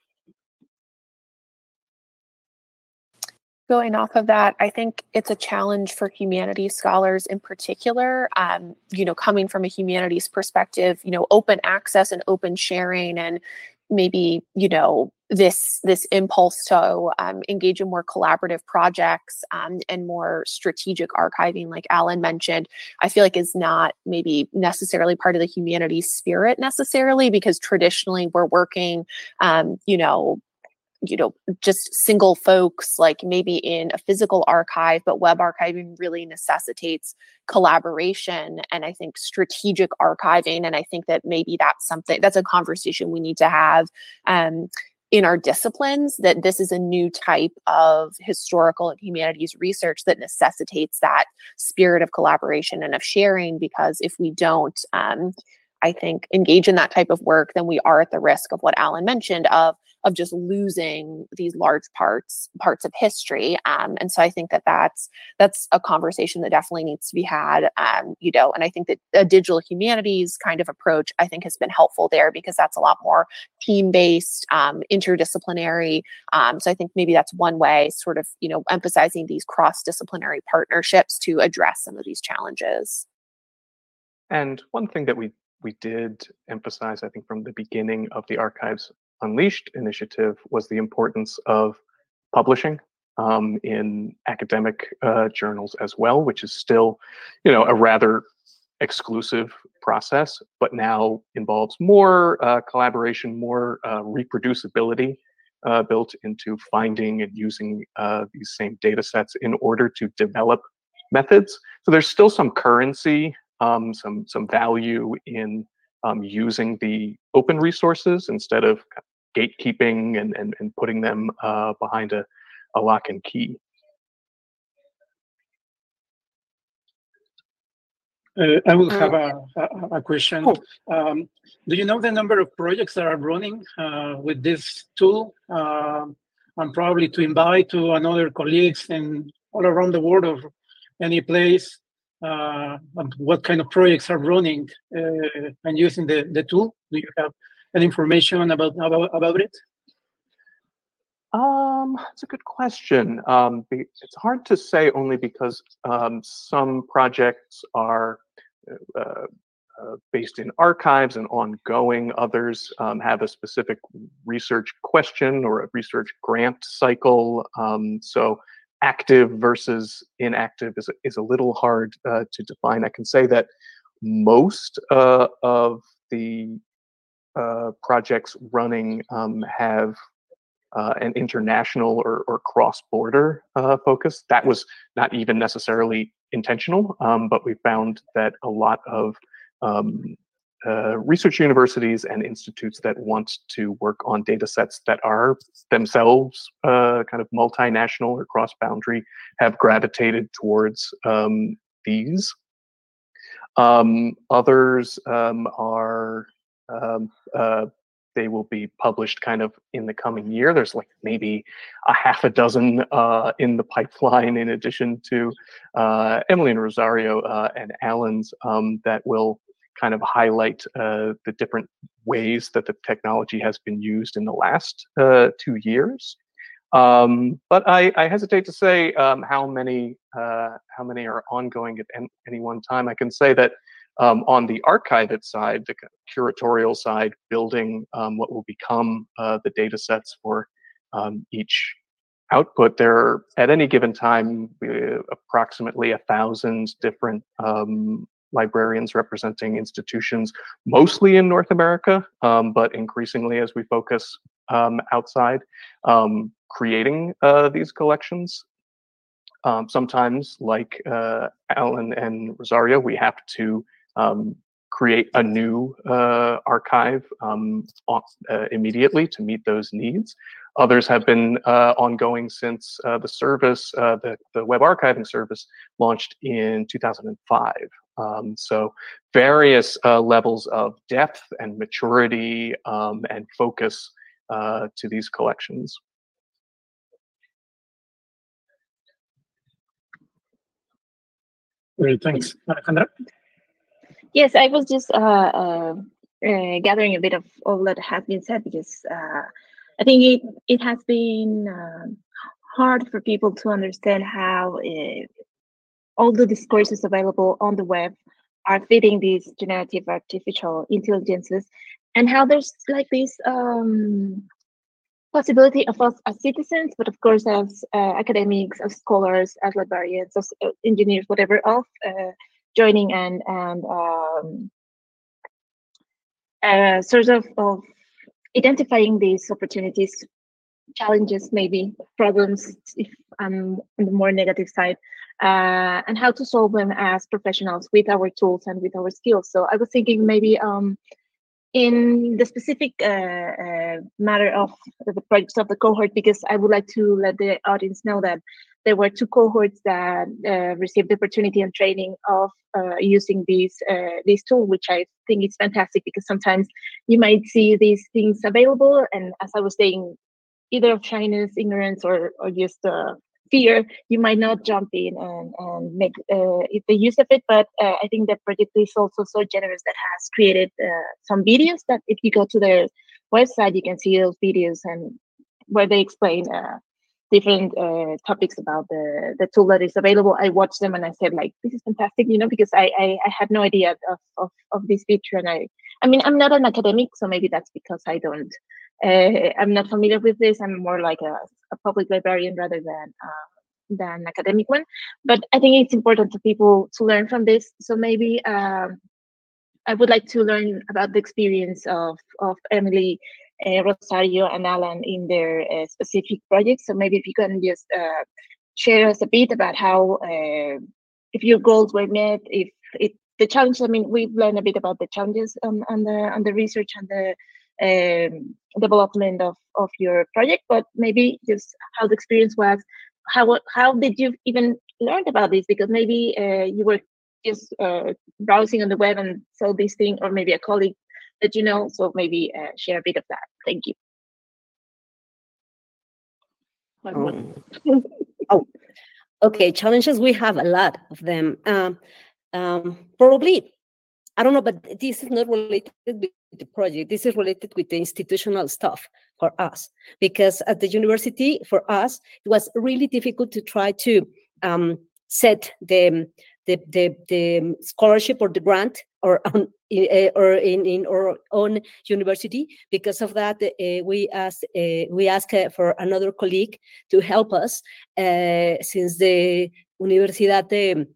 Going off of that, I think it's a challenge for humanities scholars in particular, coming from a humanities perspective, open access and open sharing and maybe, this impulse to engage in more collaborative projects and more strategic archiving, like Alan mentioned, I feel like is not maybe necessarily part of the humanities spirit necessarily, because traditionally we're working, just single folks, like maybe in a physical archive, but web archiving really necessitates collaboration and I think strategic archiving. And I think that maybe that's a conversation we need to have in our disciplines, that this is a new type of historical and humanities research that necessitates that spirit of collaboration and of sharing, because if we don't, I think, engage in that type of work, then we are at the risk of what Alan mentioned of just losing these large parts of history. And so I think that's a conversation that definitely needs to be had, and I think that a digital humanities kind of approach, I think, has been helpful there, because that's a lot more team-based, interdisciplinary. So I think maybe that's one way, sort of, emphasizing these cross-disciplinary partnerships to address some of these challenges. And one thing that we did emphasize, I think, from the beginning of the Archives Unleashed initiative was the importance of publishing in academic journals as well, which is still, a rather exclusive process, but now involves more collaboration, more reproducibility built into finding and using these same data sets in order to develop methods. So there's still some currency, some value in using the open resources instead of gatekeeping and putting them behind a lock and key. I will have a question. Do you know the number of projects that are running with this tool? And probably to invite to another colleagues and all around the world or any place, what kind of projects are running and using the tool? Do you have any information about it? It's a good question. It's hard to say, only because some projects are based in archives and ongoing. Others have a specific research question or a research grant cycle. So active versus inactive is a little hard to define. I can say that most of the projects running have an international or cross-border focus. That was not even necessarily intentional, but we found that a lot of research universities and institutes that want to work on data sets that are themselves kind of multinational or cross-boundary have gravitated towards these. Others are they will be published kind of in the coming year. There's like maybe a half a dozen in the pipeline, in addition to Emily and Rosario and Alan's, that will kind of highlight the different ways that the technology has been used in the last 2 years. But I hesitate to say how many are ongoing at any one time. I can say that on the archived side, the curatorial side, building what will become the data sets for each output, there are at any given time approximately 1,000 different librarians representing institutions, mostly in North America, but increasingly as we focus outside, creating these collections. Sometimes, like Alan and Rosario, we have to create a new archive immediately to meet those needs. Others have been ongoing since the service, the web archiving service, launched in 2005. So various levels of depth and maturity and focus to these collections. Great, thanks. Alejandra? Yes, I was just gathering a bit of all that has been said, because I think it has been hard for people to understand how all the discourses available on the web are fitting these generative artificial intelligences, and how there's like this possibility of us as citizens, but of course as academics, as scholars, as librarians, as engineers, whatever, of joining and sort of identifying these opportunities, challenges, maybe problems, if I'm on the more negative side, and how to solve them as professionals with our tools and with our skills. So I was thinking maybe in the specific matter of the projects of the cohort, because I would like to let the audience know that there were 2 cohorts that received the opportunity and training of using this tool, which I think is fantastic, because sometimes you might see these things available, and as I was saying, either of shyness, ignorance, or just fear, you might not jump in and make the use of it. But I think the project is also so generous that has created some videos that if you go to their website, you can see those videos and where they explain different topics about the tool that is available. I watched them and I said, like, this is fantastic, because I had no idea of this feature. And I mean, I'm not an academic, so maybe that's because I'm not familiar with this. I'm more like a public librarian rather than academic one. But I think it's important for people to learn from this. So maybe I would like to learn about the experience of Emily, Rosario, and Alan in their specific projects. So maybe if you can just share us a bit about how, if your goals were met, if the challenge. I mean, we've learned a bit about the challenges on the research and the development of your project, but maybe just how the experience was. How did you even learn about this? Because maybe you were just browsing on the web and saw this thing, or maybe a colleague that you know. So maybe share a bit of that. Thank you. Okay, challenges, we have a lot of them. Probably, I don't know, but this is not related with the project. This is related with the institutional stuff for us, because at the university, for us, it was really difficult to try to set the scholarship or the grant or in our own university. Because of that, we asked for another colleague to help us, since the Universidad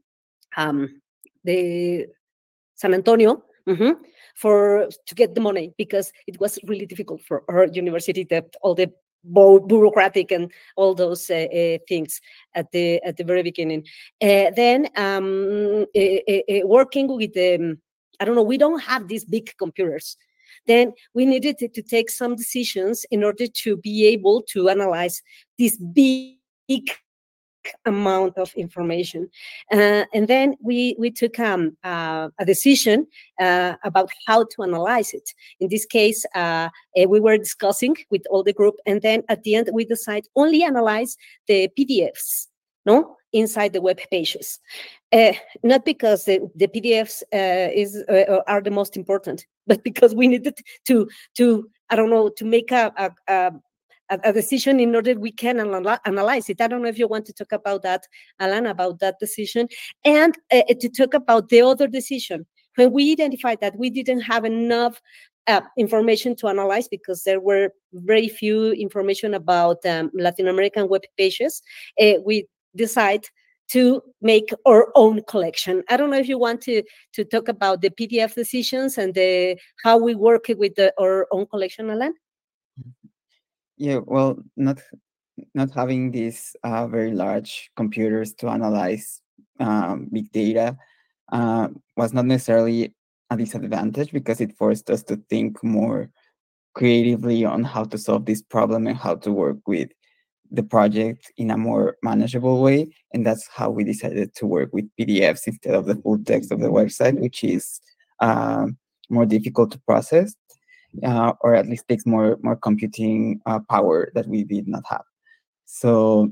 de San Antonio, to get the money, because it was really difficult for our university, that all the bureaucratic and all those things at the very beginning. Then working with I don't know, we don't have these big computers. Then we needed to take some decisions in order to be able to analyze this big amount of information, and then we took a decision about how to analyze it. In this case, we were discussing with all the group, and then at the end we decide only analyze the PDFs, inside the web pages. Not because the PDFs are the most important, but because we needed to I don't know, to make a decision in order we can analyze it. I don't know if you want to talk about that, Alan, about that decision, and to talk about the other decision. When we identified that we didn't have enough information to analyze, because there were very few information about Latin American web pages, we decide to make our own collection. I don't know if you want to talk about the PDF decisions and how we work with our own collection, Alan? Yeah, well, not having these very large computers to analyze big data was not necessarily a disadvantage, because it forced us to think more creatively on how to solve this problem and how to work with the project in a more manageable way. And that's how we decided to work with PDFs instead of the full text of the website, which is more difficult to process, or at least takes more computing power that we did not have. So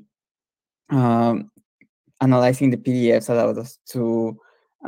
analyzing the PDFs allowed us to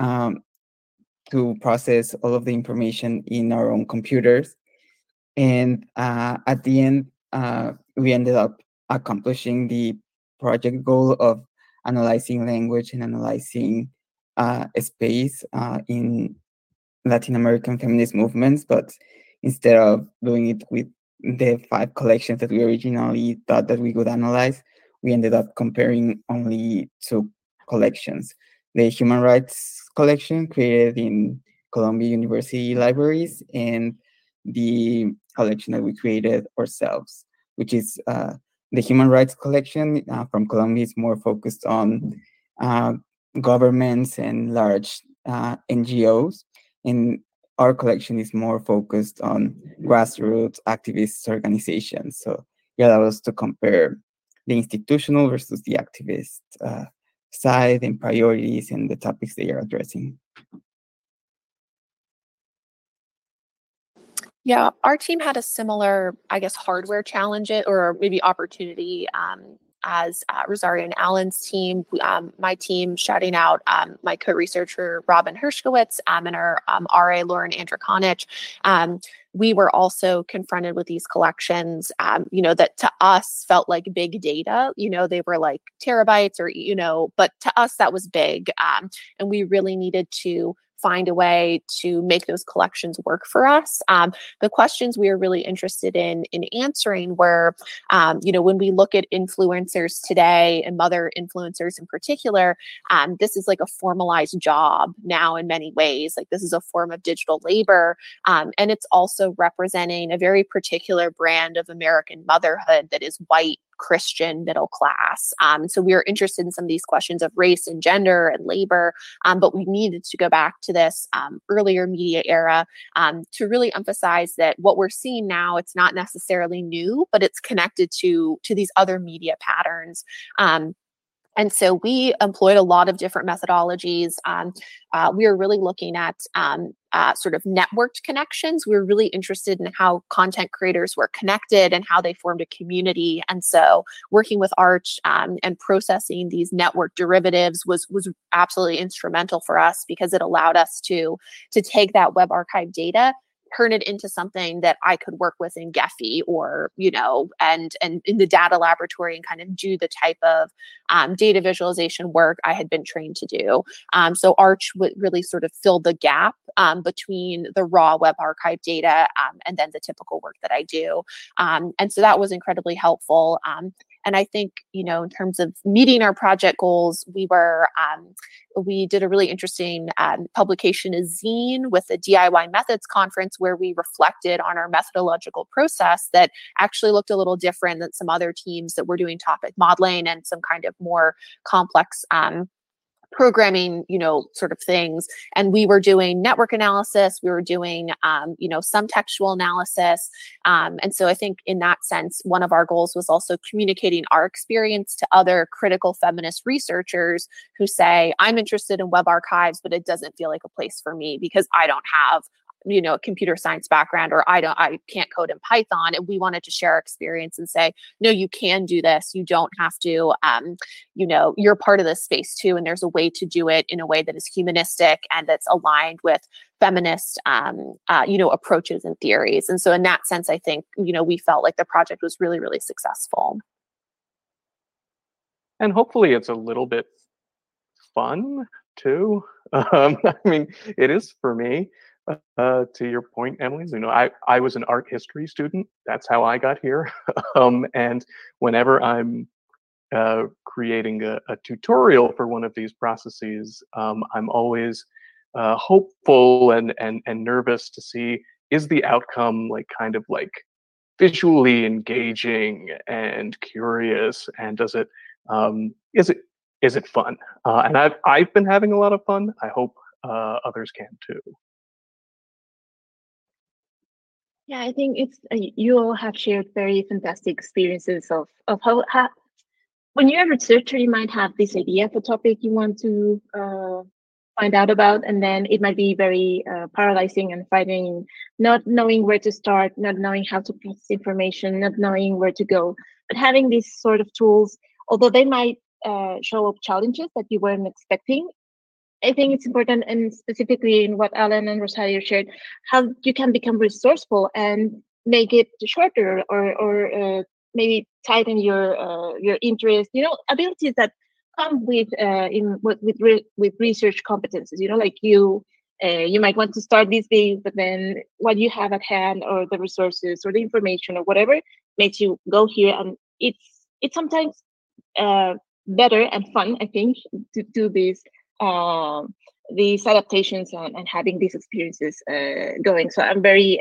process all of the information in our own computers. And at the end, we ended up accomplishing the project goal of analyzing language and analyzing space in Latin American feminist movements, but instead of doing it with the 5 collections that we originally thought that we would analyze, we ended up comparing only 2 collections. The Human Rights collection created in Columbia University Libraries, and the collection that we created ourselves, which is the Human Rights collection from Columbia is more focused on governments and large NGOs, and our collection is more focused on grassroots activist organizations. So it allows us to compare the institutional versus the activist side and priorities and the topics they are addressing. Yeah, our team had a similar, I guess, hardware challenge or maybe opportunity as Rosario and Alan's team. My team, shouting out my co-researcher Robin Hershkowitz and our RA Lauren Andrikonic. We were also confronted with these collections, that to us felt like big data. They were like terabytes but to us that was big. And we really needed to find a way to make those collections work for us. The questions we are really interested in answering were, when we look at influencers today and mother influencers in particular, this is like a formalized job now in many ways. Like this is a form of digital labor. And it's also representing a very particular brand of American motherhood that is white, Christian, middle class. So we were interested in some of these questions of race and gender and labor, but we needed to go back to this earlier media era to really emphasize that what we're seeing now, it's not necessarily new, but it's connected to these other media patterns. And so we employed a lot of different methodologies. We were really looking at sort of networked connections. We were really interested in how content creators were connected and how they formed a community. And so working with Arch and processing these network derivatives was absolutely instrumental for us, because it allowed us to take that web archive data, turn it into something that I could work with in Gephi or, and in the data laboratory and kind of do the type of data visualization work I had been trained to do. So Arch would really sort of fill the gap between the raw web archive data and then the typical work that I do. And so that was incredibly helpful. And I think, in terms of meeting our project goals, we did a really interesting publication, a zine with the DIY Methods Conference, where we reflected on our methodological process that actually looked a little different than some other teams that were doing topic modeling and some kind of more complex programming, sort of things. And we were doing network analysis. We were doing, some textual analysis. And so I think in that sense, one of our goals was also communicating our experience to other critical feminist researchers who say, I'm interested in web archives, but it doesn't feel like a place for me because I don't have a computer science background, or I can't code in Python. And we wanted to share our experience and say, no, you can do this. You don't have to, you're part of this space too. And there's a way to do it in a way that is humanistic and that's aligned with feminist, approaches and theories. And so in that sense, I think, we felt like the project was really, really successful. And hopefully it's a little bit fun too. It is for me. To your point, Emily, I was an art history student. That's how I got here. And whenever I'm creating a tutorial for one of these processes, I'm always hopeful and nervous to see, is the outcome kind of visually engaging and curious, and is it fun? And I've been having a lot of fun. I hope others can too. Yeah, I think it's you all have shared very fantastic experiences of how when you're a researcher, you might have this idea of a topic you want to find out about, and then it might be very paralyzing and frightening, not knowing where to start, not knowing how to process information, not knowing where to go. But having these sort of tools, although they might show up challenges that you weren't expecting, I think it's important, and specifically in what Alan and Rosario shared, how you can become resourceful and make it shorter, or maybe tighten your interest. Abilities that come with research competences. Like you you might want to start these days, but then what you have at hand or the resources or the information or whatever makes you go here. And it's sometimes better and fun, I think, to do these adaptations and having these experiences going. So I'm very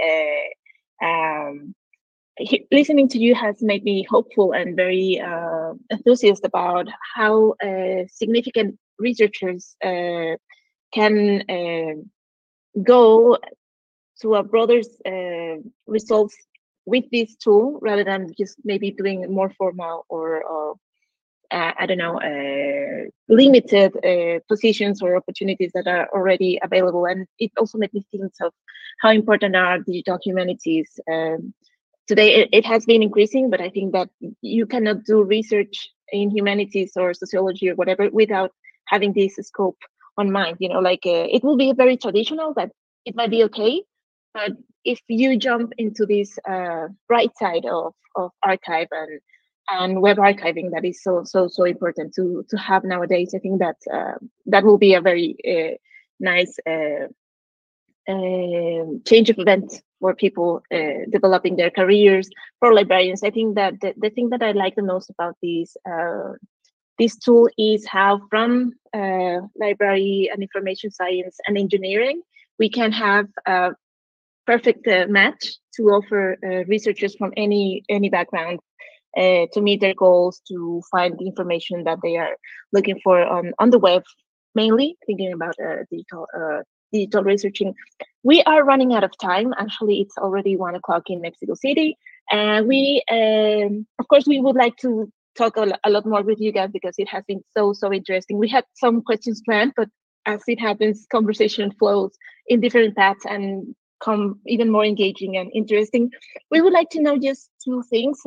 listening to you has made me hopeful and very enthusiastic about how significant researchers can go to a broader results with this tool rather than just maybe doing more formal or I don't know, limited positions or opportunities that are already available. And it also made me think of how important are digital humanities. Today it has been increasing, but I think that you cannot do research in humanities or sociology or whatever without having this scope on mind. You know, like it will be very traditional, that it might be okay, but if you jump into this right side of archive and web archiving that is so important to have nowadays, I think that that will be a very nice change of event for people developing their careers. For librarians, I think that the thing that I like the most about this tool is how from library and information science and engineering, we can have a perfect match to offer researchers from any background to meet their goals, to find the information that they are looking for on the web, mainly thinking about digital researching. We are running out of time. Actually, it's already 1 o'clock in Mexico City. And we, of course, we would like to talk a lot more with you guys because it has been so interesting. We had some questions planned, but as it happens, conversation flows in different paths and come even more engaging and interesting. We would like to know just 2 things.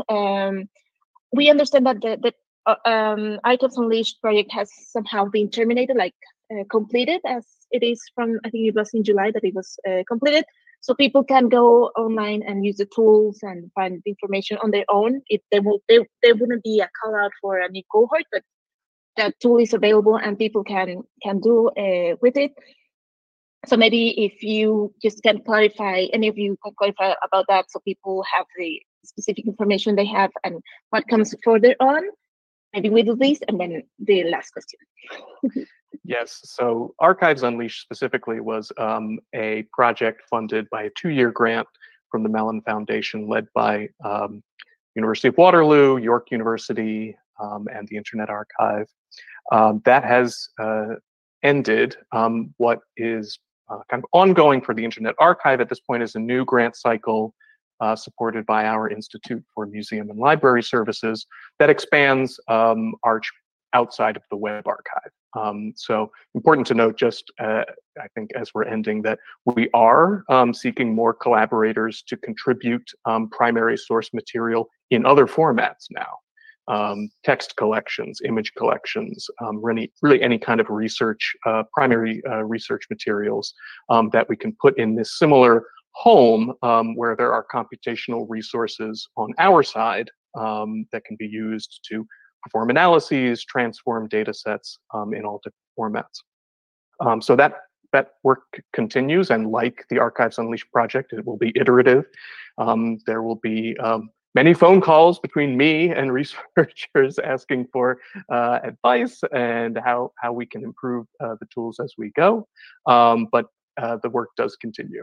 We understand that the Archives Unleashed project has somehow been terminated, like completed, as it is from, I think it was in July that it was completed. So people can go online and use the tools and find information on their own. There wouldn't be a call out for a new cohort, but that tool is available and people can do with it. So maybe if you just can clarify, any of you can clarify about that, so people have the specific information they have and what comes further on. Maybe we do this and then the last question. Yes, so Archives Unleashed specifically was a project funded by a 2-year grant from the Mellon Foundation, led by University of Waterloo, York University, and the Internet Archive. That has ended. What is kind of ongoing for the Internet Archive at this point is a new grant cycle supported by our Institute for Museum and Library Services that expands ARCH outside of the web archive. So important to note, just I think as we're ending, that we are seeking more collaborators to contribute primary source material in other formats now. Text collections, image collections, really any kind of research, primary research materials that we can put in this similar home where there are computational resources on our side that can be used to perform analyses, transform data sets in all different formats. So that work continues, and like the Archives Unleashed project, it will be iterative. There will be many phone calls between me and researchers asking for advice and how we can improve the tools as we go. But the work does continue.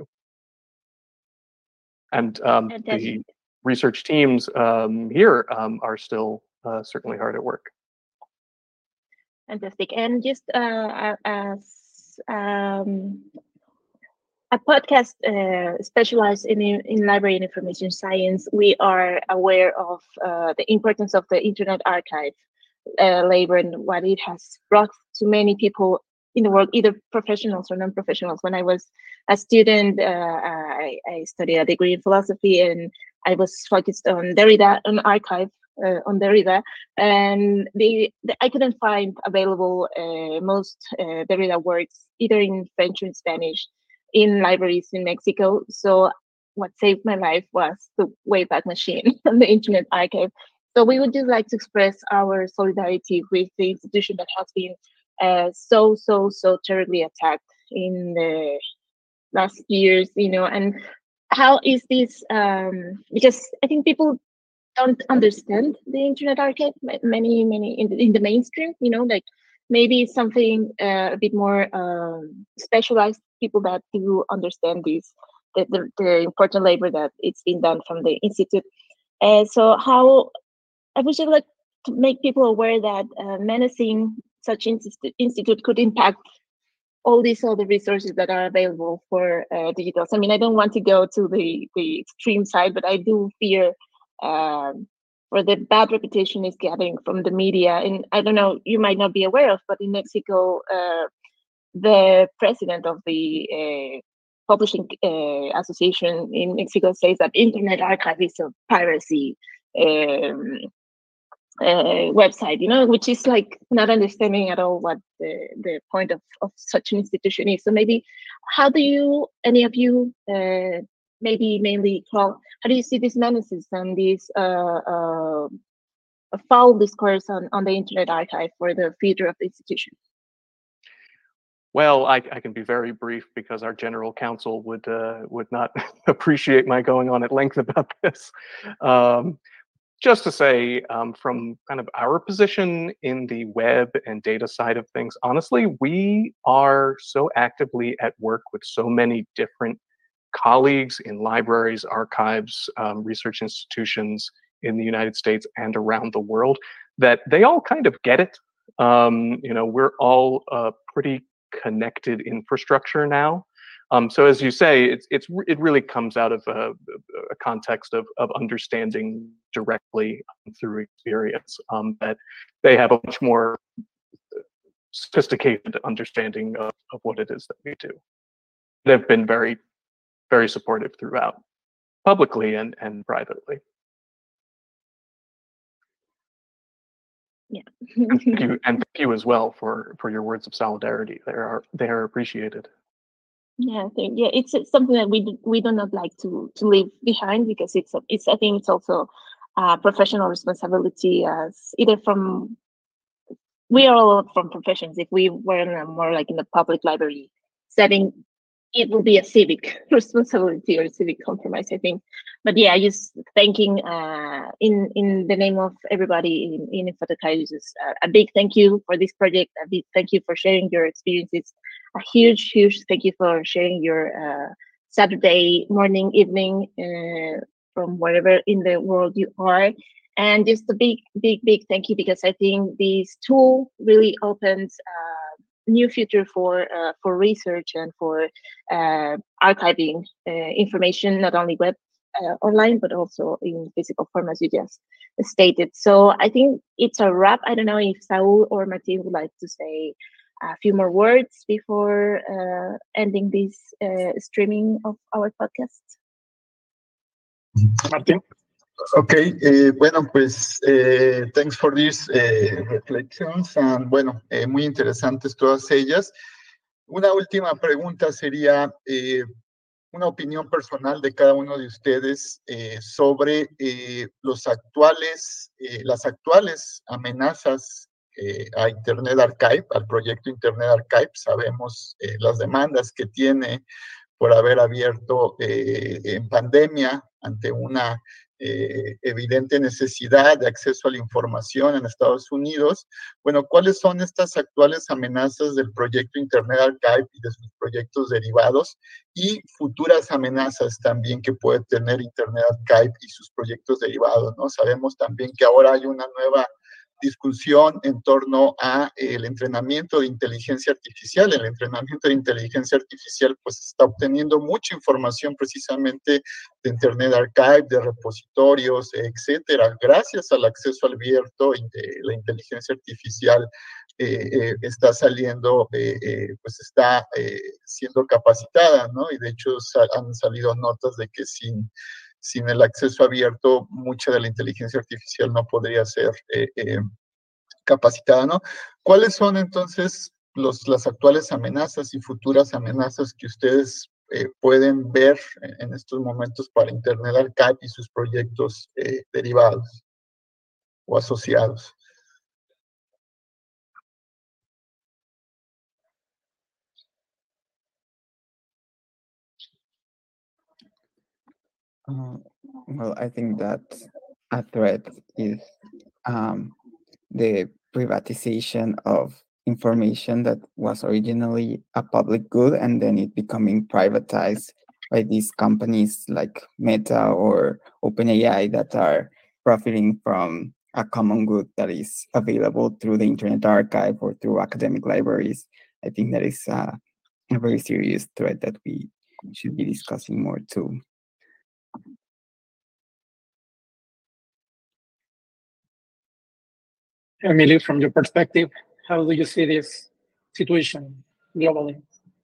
And the research teams here are still certainly hard at work. Fantastic. And just as a podcast specialized in library and information science, we are aware of the importance of the Internet Archive labor and what it has brought to many people in the world, either professionals or non-professionals. When I was a student, I studied a degree in philosophy, and I was focused on Derrida, on archive on Derrida, and I couldn't find available most Derrida works either in French or in Spanish in libraries in Mexico. So what saved my life was the Wayback Machine and the Internet Archive. So we would just like to express our solidarity with the institution that has been so terribly attacked in last years, and how is this, because I think people don't understand the Internet Archive, many in the mainstream, like maybe something a bit more specialized people that do understand this, the important labor that it's been done from the Institute. So how I would just like to make people aware that menacing such institute could impact all these other resources that are available for digitals. I mean, I don't want to go to the extreme side, but I do fear for the bad reputation is getting from the media. And I don't know, you might not be aware of, but in Mexico, the president of the publishing association in Mexico says that Internet Archive is a piracy website, which is like not understanding at all what the point of such an institution is. So maybe how do you, any of you, maybe mainly Carl, how do you see these menaces and these foul discourse on the Internet Archive for the future of the institution? Well, I can be very brief because our general counsel would not appreciate my going on at length about this. Just to say, from kind of our position in the web and data side of things, honestly, we are so actively at work with so many different colleagues in libraries, archives, research institutions in the United States and around the world that they all kind of get it. We're all pretty connected infrastructure now. So as you say, it really comes out of a context of understanding directly through experience, that they have a much more sophisticated understanding of what it is that we do. They've been very, very supportive throughout, publicly and privately. Yeah. and thank you as well for your words of solidarity. They are appreciated. Yeah, I think it's something that we do not like to leave behind, because I think it's also a professional responsibility, as either from, we are all from professions. If we were more like in the public library setting, it will be a civic responsibility or civic compromise, I think. But yeah, just thanking in the name of everybody in Infotecarios, a big thank you for this project. A big thank you for sharing your experiences. A huge thank you for sharing your Saturday morning, evening, from wherever in the world you are. And just a big thank you, because I think this tool really opens new future for research and for archiving information, not only web online, but also in physical form, as you just stated. So I think it's a wrap. I don't know if Saul or Martin would like to say a few more words before ending this streaming of our podcast. Martin. Okay, bueno, pues thanks for these reflections, and bueno, muy interesantes todas ellas. Una última pregunta sería una opinión personal de cada uno de ustedes sobre las actuales amenazas a Internet Archive, al proyecto Internet Archive. Sabemos las demandas que tiene por haber abierto en pandemia ante una evidente necesidad de acceso a la información en Estados Unidos. Bueno, ¿cuáles son estas actuales amenazas del proyecto Internet Archive y de sus proyectos derivados, y futuras amenazas también que puede tener Internet Archive y sus proyectos derivados, ¿no? Sabemos también que ahora hay una nueva discusión en torno a el entrenamiento de inteligencia artificial. El entrenamiento de inteligencia artificial pues está obteniendo mucha información precisamente de Internet Archive, de repositorios, etcétera. Gracias al acceso abierto de la inteligencia artificial está saliendo, pues está siendo capacitada, ¿no? Y de hecho han salido notas de que sin el acceso abierto, mucha de la inteligencia artificial no podría ser capacitada, ¿no? ¿Cuáles son entonces las actuales amenazas y futuras amenazas que ustedes pueden ver en estos momentos para Internet Archive y sus proyectos derivados o asociados? Well, I think that a threat is the privatization of information that was originally a public good and then it becoming privatized by these companies like Meta or OpenAI that are profiting from a common good that is available through the Internet Archive or through academic libraries. I think that is a very serious threat that we should be discussing more too. Emily, from your perspective, how do you see this situation globally?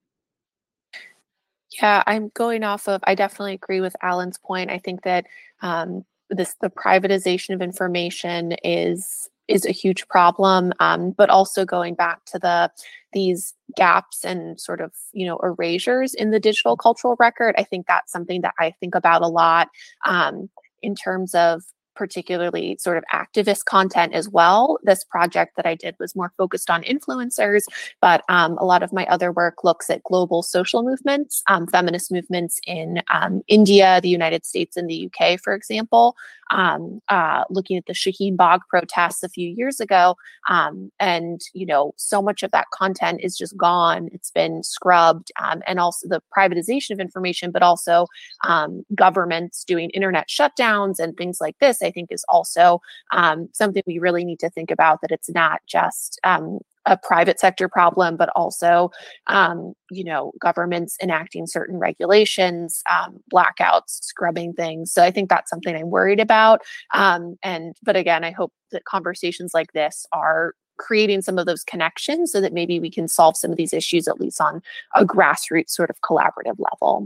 Yeah, I'm going off of, I definitely agree with Alan's point. I think that the privatization of information is a huge problem, but also going back to these gaps and sort of, erasures in the digital cultural record. I think that's something that I think about a lot in terms of particularly sort of activist content as well. This project that I did was more focused on influencers, but a lot of my other work looks at global social movements, feminist movements in India, the United States, and the UK, for example. Looking at the Shaheen Bagh protests a few years ago, and so much of that content is just gone. It's been scrubbed, and also the privatization of information, but also governments doing internet shutdowns and things like this, I think is also something we really need to think about, that it's not just a private sector problem, but also, governments enacting certain regulations, blackouts, scrubbing things. So I think that's something I'm worried about. But again, I hope that conversations like this are creating some of those connections so that maybe we can solve some of these issues, at least on a grassroots sort of collaborative level.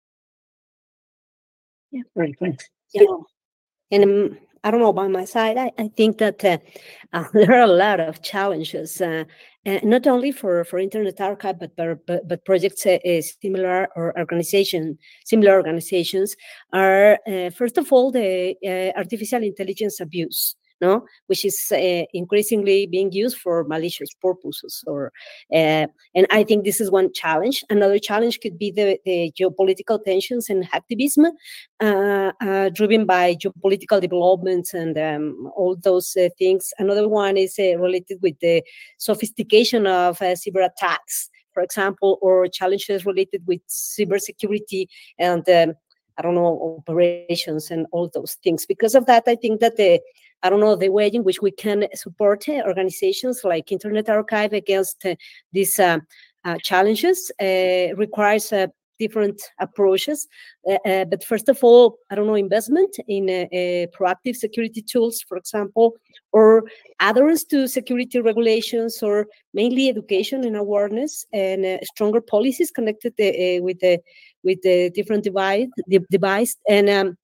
Yeah, great, thanks. Yeah. And I don't know, by my side, I think that there are a lot of challenges, not only for Internet Archive, but projects similar organizations are, first of all, the artificial intelligence abuse. No, which is increasingly being used for malicious purposes, and I think this is one challenge. Another challenge could be the geopolitical tensions and activism driven by geopolitical developments and all those things. Another one is related with the sophistication of cyber attacks, for example, or challenges related with cybersecurity and operations and all those things. Because of that, I think that the way in which we can support organizations like Internet Archive against these challenges requires different approaches. But first of all, investment in proactive security tools, for example, or adherence to security regulations, or mainly education and awareness, and stronger policies connected with the different device. And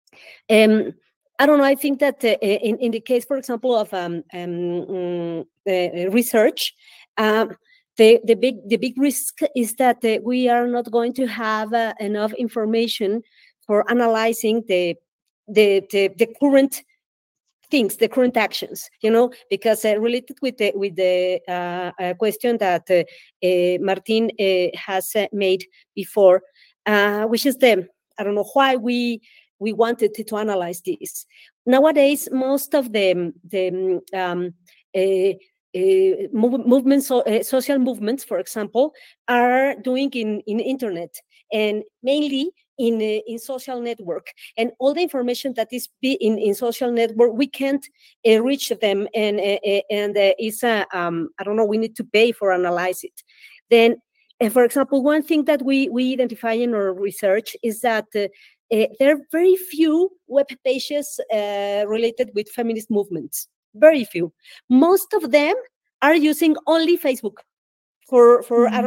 I think that in the case, for example, of research, the big risk is that we are not going to have enough information for analyzing the current things, the current actions, because related with the question that Martin has made before, which is why we wanted to analyze this. Nowadays, most of the movements, social movements, for example, are doing in internet, and mainly in social network, and all the information that is in social network, we can't reach them, and it's we need to pay for analyze it. Then, for example, one thing that we identify in our research is that there are very few web pages related with feminist movements. Very few. Most of them are using only Facebook for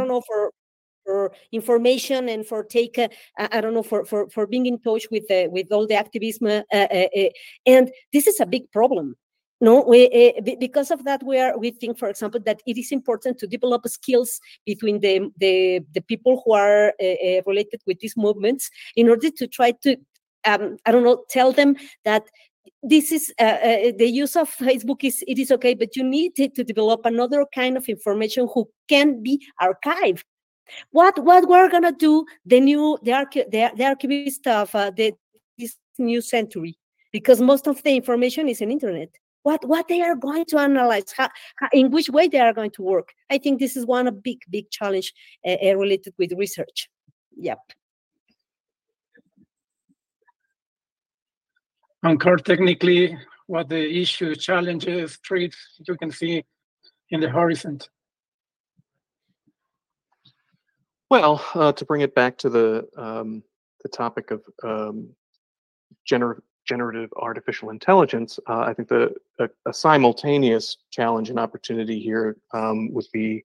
information and for for being in touch with all the activism, and this is a big problem. No, because of that, we think, for example, that it is important to develop skills between the people who are related with these movements, in order to try to tell them that this is the use of Facebook is okay, but you need to develop another kind of information who can be archived. What we're gonna do? The archivist of this new century, because most of the information is in internet. What they are going to analyze, in which way they are going to work. I think this is one big challenge related with research. Yep. And Kurt, technically, what the issue, challenges, threats you can see in the horizon? Well, to bring it back to the topic of generative artificial intelligence, I think a simultaneous challenge and opportunity here would be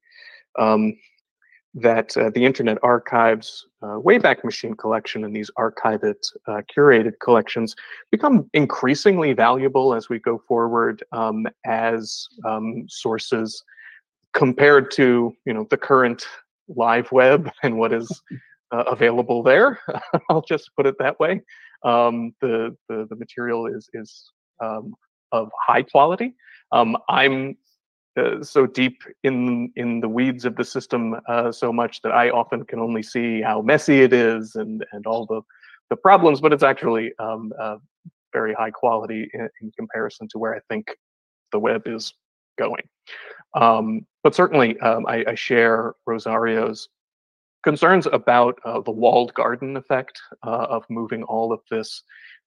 that the Internet Archive's Wayback Machine collection and these archived curated collections become increasingly valuable as we go forward as sources compared to the current live web and what is available there. I'll just put it that way. The material is of high quality. I'm so deep in the weeds of the system so much that I often can only see how messy it is and all the problems, but it's actually very high quality in comparison to where I think the web is going. But certainly I share Rosario's concerns about the walled garden effect of moving all of this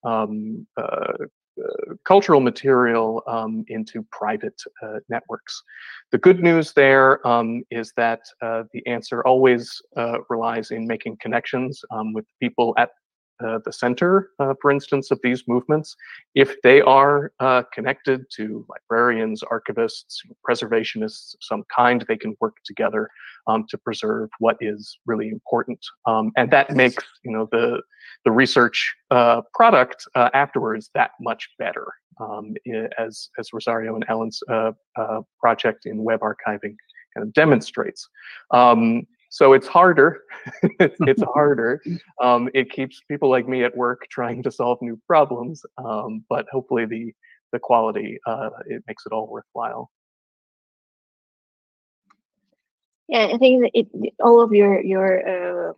cultural material into private networks. The good news there is that the answer always relies in making connections with people at the center, for instance, of these movements. If they are connected to librarians, archivists, preservationists of some kind, they can work together to preserve what is really important. And that makes the research product afterwards that much better, as Rosario and Ellen's project in web archiving kind of demonstrates. So it's harder. It's harder. It keeps people like me at work trying to solve new problems, but hopefully the quality it makes it all worthwhile. Yeah, I think that all of your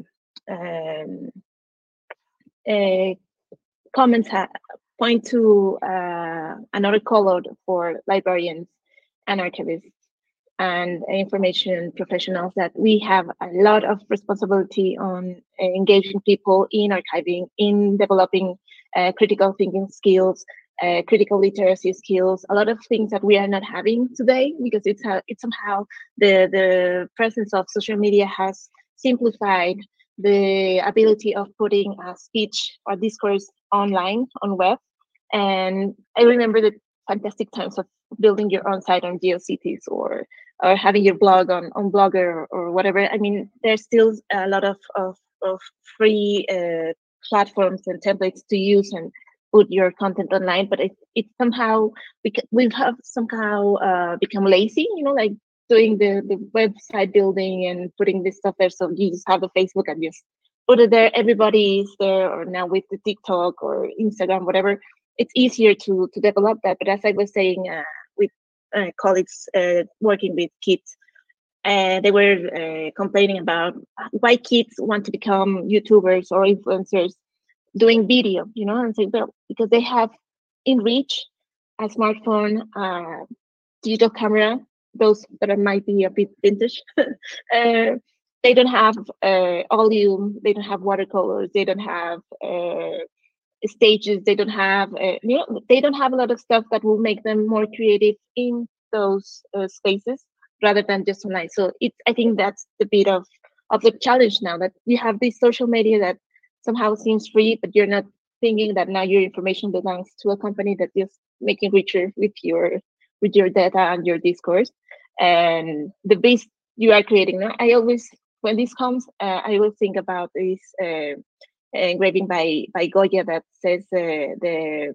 comments point to another color for librarians and archivists and information professionals, that we have a lot of responsibility on engaging people in archiving, in developing critical thinking skills, critical literacy skills, a lot of things that we are not having today, because it's somehow the presence of social media has simplified the ability of putting a speech or discourse online on web. And I remember the fantastic times of building your own site on GeoCities or having your blog on Blogger or whatever. I mean, there's still a lot of free platforms and templates to use and put your content online, but it's somehow we have somehow become lazy, like doing the website building and putting this stuff there. So you just have a Facebook and just put it there. Everybody is there, or now with the TikTok or Instagram, whatever, it's easier to develop that. But as I was saying, with colleagues working with kids, they were complaining about why kids want to become YouTubers or influencers doing video, and saying, well, because they have in reach a smartphone, digital camera, those that might be a bit vintage. They don't have audio, they don't have watercolors, they don't have stages, they don't have they don't have a lot of stuff that will make them more creative in those spaces rather than just online. So I think that's the bit of the challenge now, that you have this social media that somehow seems free, but you're not thinking that now your information belongs to a company that is making richer with your data and your discourse and the base you are creating. Now, I always, when this comes, I will think about this engraving by Goya that says the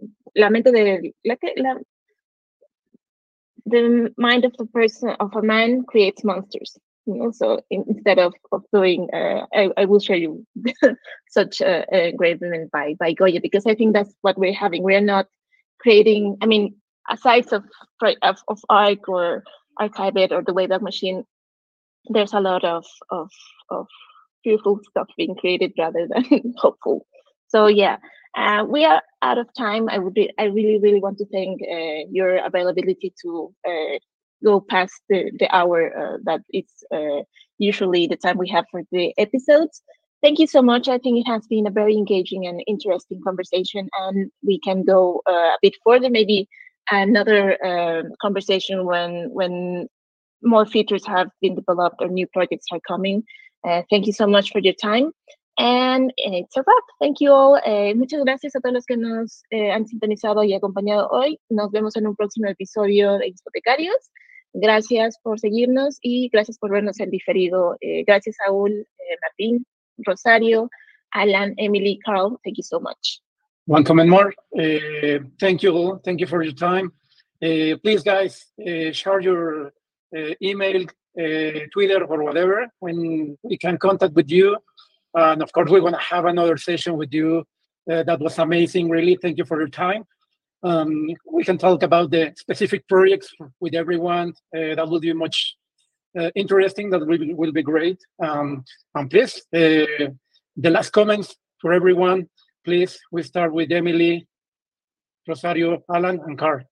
mind of a man creates monsters. So instead of doing, I will show you such engraving by Goya, because I think that's what we're having. We're not creating. I mean, aside of ARC or Archived or the Wayback Machine, there's a lot of beautiful stuff being created rather than hopeful So yeah, we are out of time. I really want to thank your availability to go past the hour that it's usually the time we have for the episodes. Thank you so much. I think it has been a very engaging and interesting conversation, and we can go a bit further, maybe another conversation when more features have been developed or new projects are coming. Thank you so much for your time. And it's a wrap. Thank you all. Muchas gracias a todos los que nos han sintonizado y acompañado hoy. Nos vemos en un próximo episodio de Infotecarios. Gracias por seguirnos y gracias por vernos en diferido. Gracias, Saúl, Martín, Rosario, Alan, Emily, Carl. Thank you so much. One comment more. Thank you all. Thank you for your time. Please, guys, share your email, Twitter, or whatever when we can contact with you. And of course, we're going to have another session with you. That was amazing, really. Thank you for your time. We can talk about the specific projects with everyone. That will be much interesting. That will be great. And please, the last comments for everyone. Please, we start with Emily, Rosario, Alan, and Carl.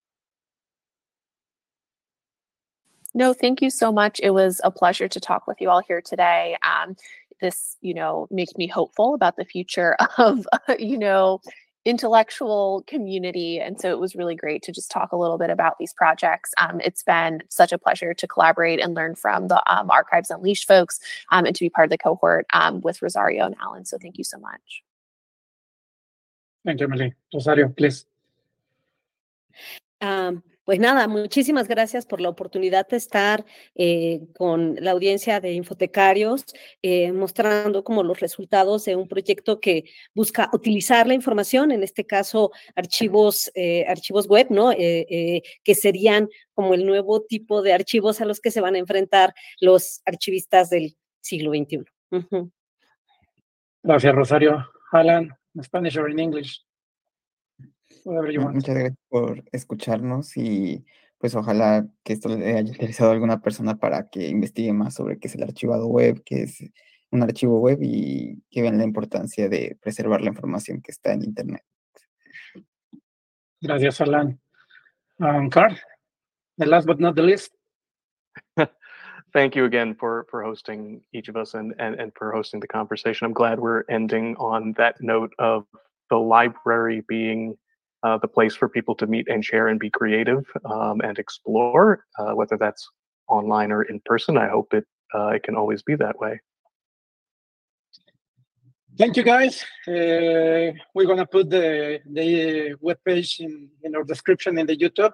No, thank you so much. It was a pleasure to talk with you all here today. This, makes me hopeful about the future of, intellectual community. And so it was really great to just talk a little bit about these projects. It's been such a pleasure to collaborate and learn from the Archives Unleashed folks and to be part of the cohort with Rosario and Alan. So thank you so much. Thank you, Emily. Rosario, please. Pues nada, muchísimas gracias por la oportunidad de estar con la audiencia de Infotecarios, mostrando como los resultados de un proyecto que busca utilizar la información, en este caso archivos web, ¿no? Que serían como el nuevo tipo de archivos a los que se van a enfrentar los archivistas del siglo XXI. Uh-huh. Gracias, Rosario. Alan, in Spanish or in English? Muchas gracias por escucharnos y pues ojalá que esto le haya interesado a alguna persona para que investigue más sobre qué es el archivado web, qué es un archivo web y que vean la importancia de preservar la información que está en Internet. Gracias, Alan. Carl, the last but not the least. Thank you again for hosting each of us and for hosting the conversation. I'm glad we're ending on that note of the library being the place for people to meet and share and be creative and explore, whether that's online or in person. I hope it can always be that way. Thank you, guys. We're going to put the webpage in our description in the YouTube.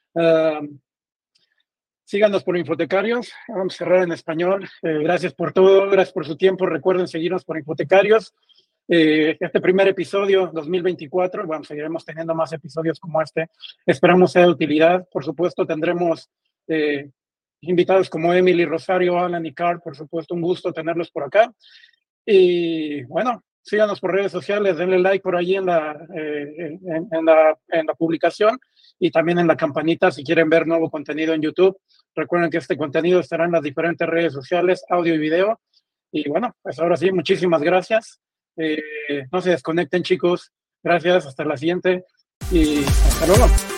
Síganos por Infotecarios. Vamos a cerrar en español. Gracias por todo, gracias por su tiempo. Recuerden seguirnos por Infotecarios. Este primer episodio 2024, bueno, seguiremos teniendo más episodios como este. Esperamos sea de utilidad. Por supuesto, tendremos invitados como Emily, Rosario, Alan y Carl. Por supuesto, un gusto tenerlos por acá. Y bueno, síganos por redes sociales, denle like por allí en la publicación y también en la campanita si quieren ver nuevo contenido en YouTube. Recuerden que este contenido estará en las diferentes redes sociales, audio y video. Y bueno, pues ahora sí, muchísimas gracias. No se desconecten, chicos. Gracias, hasta la siguiente y hasta luego.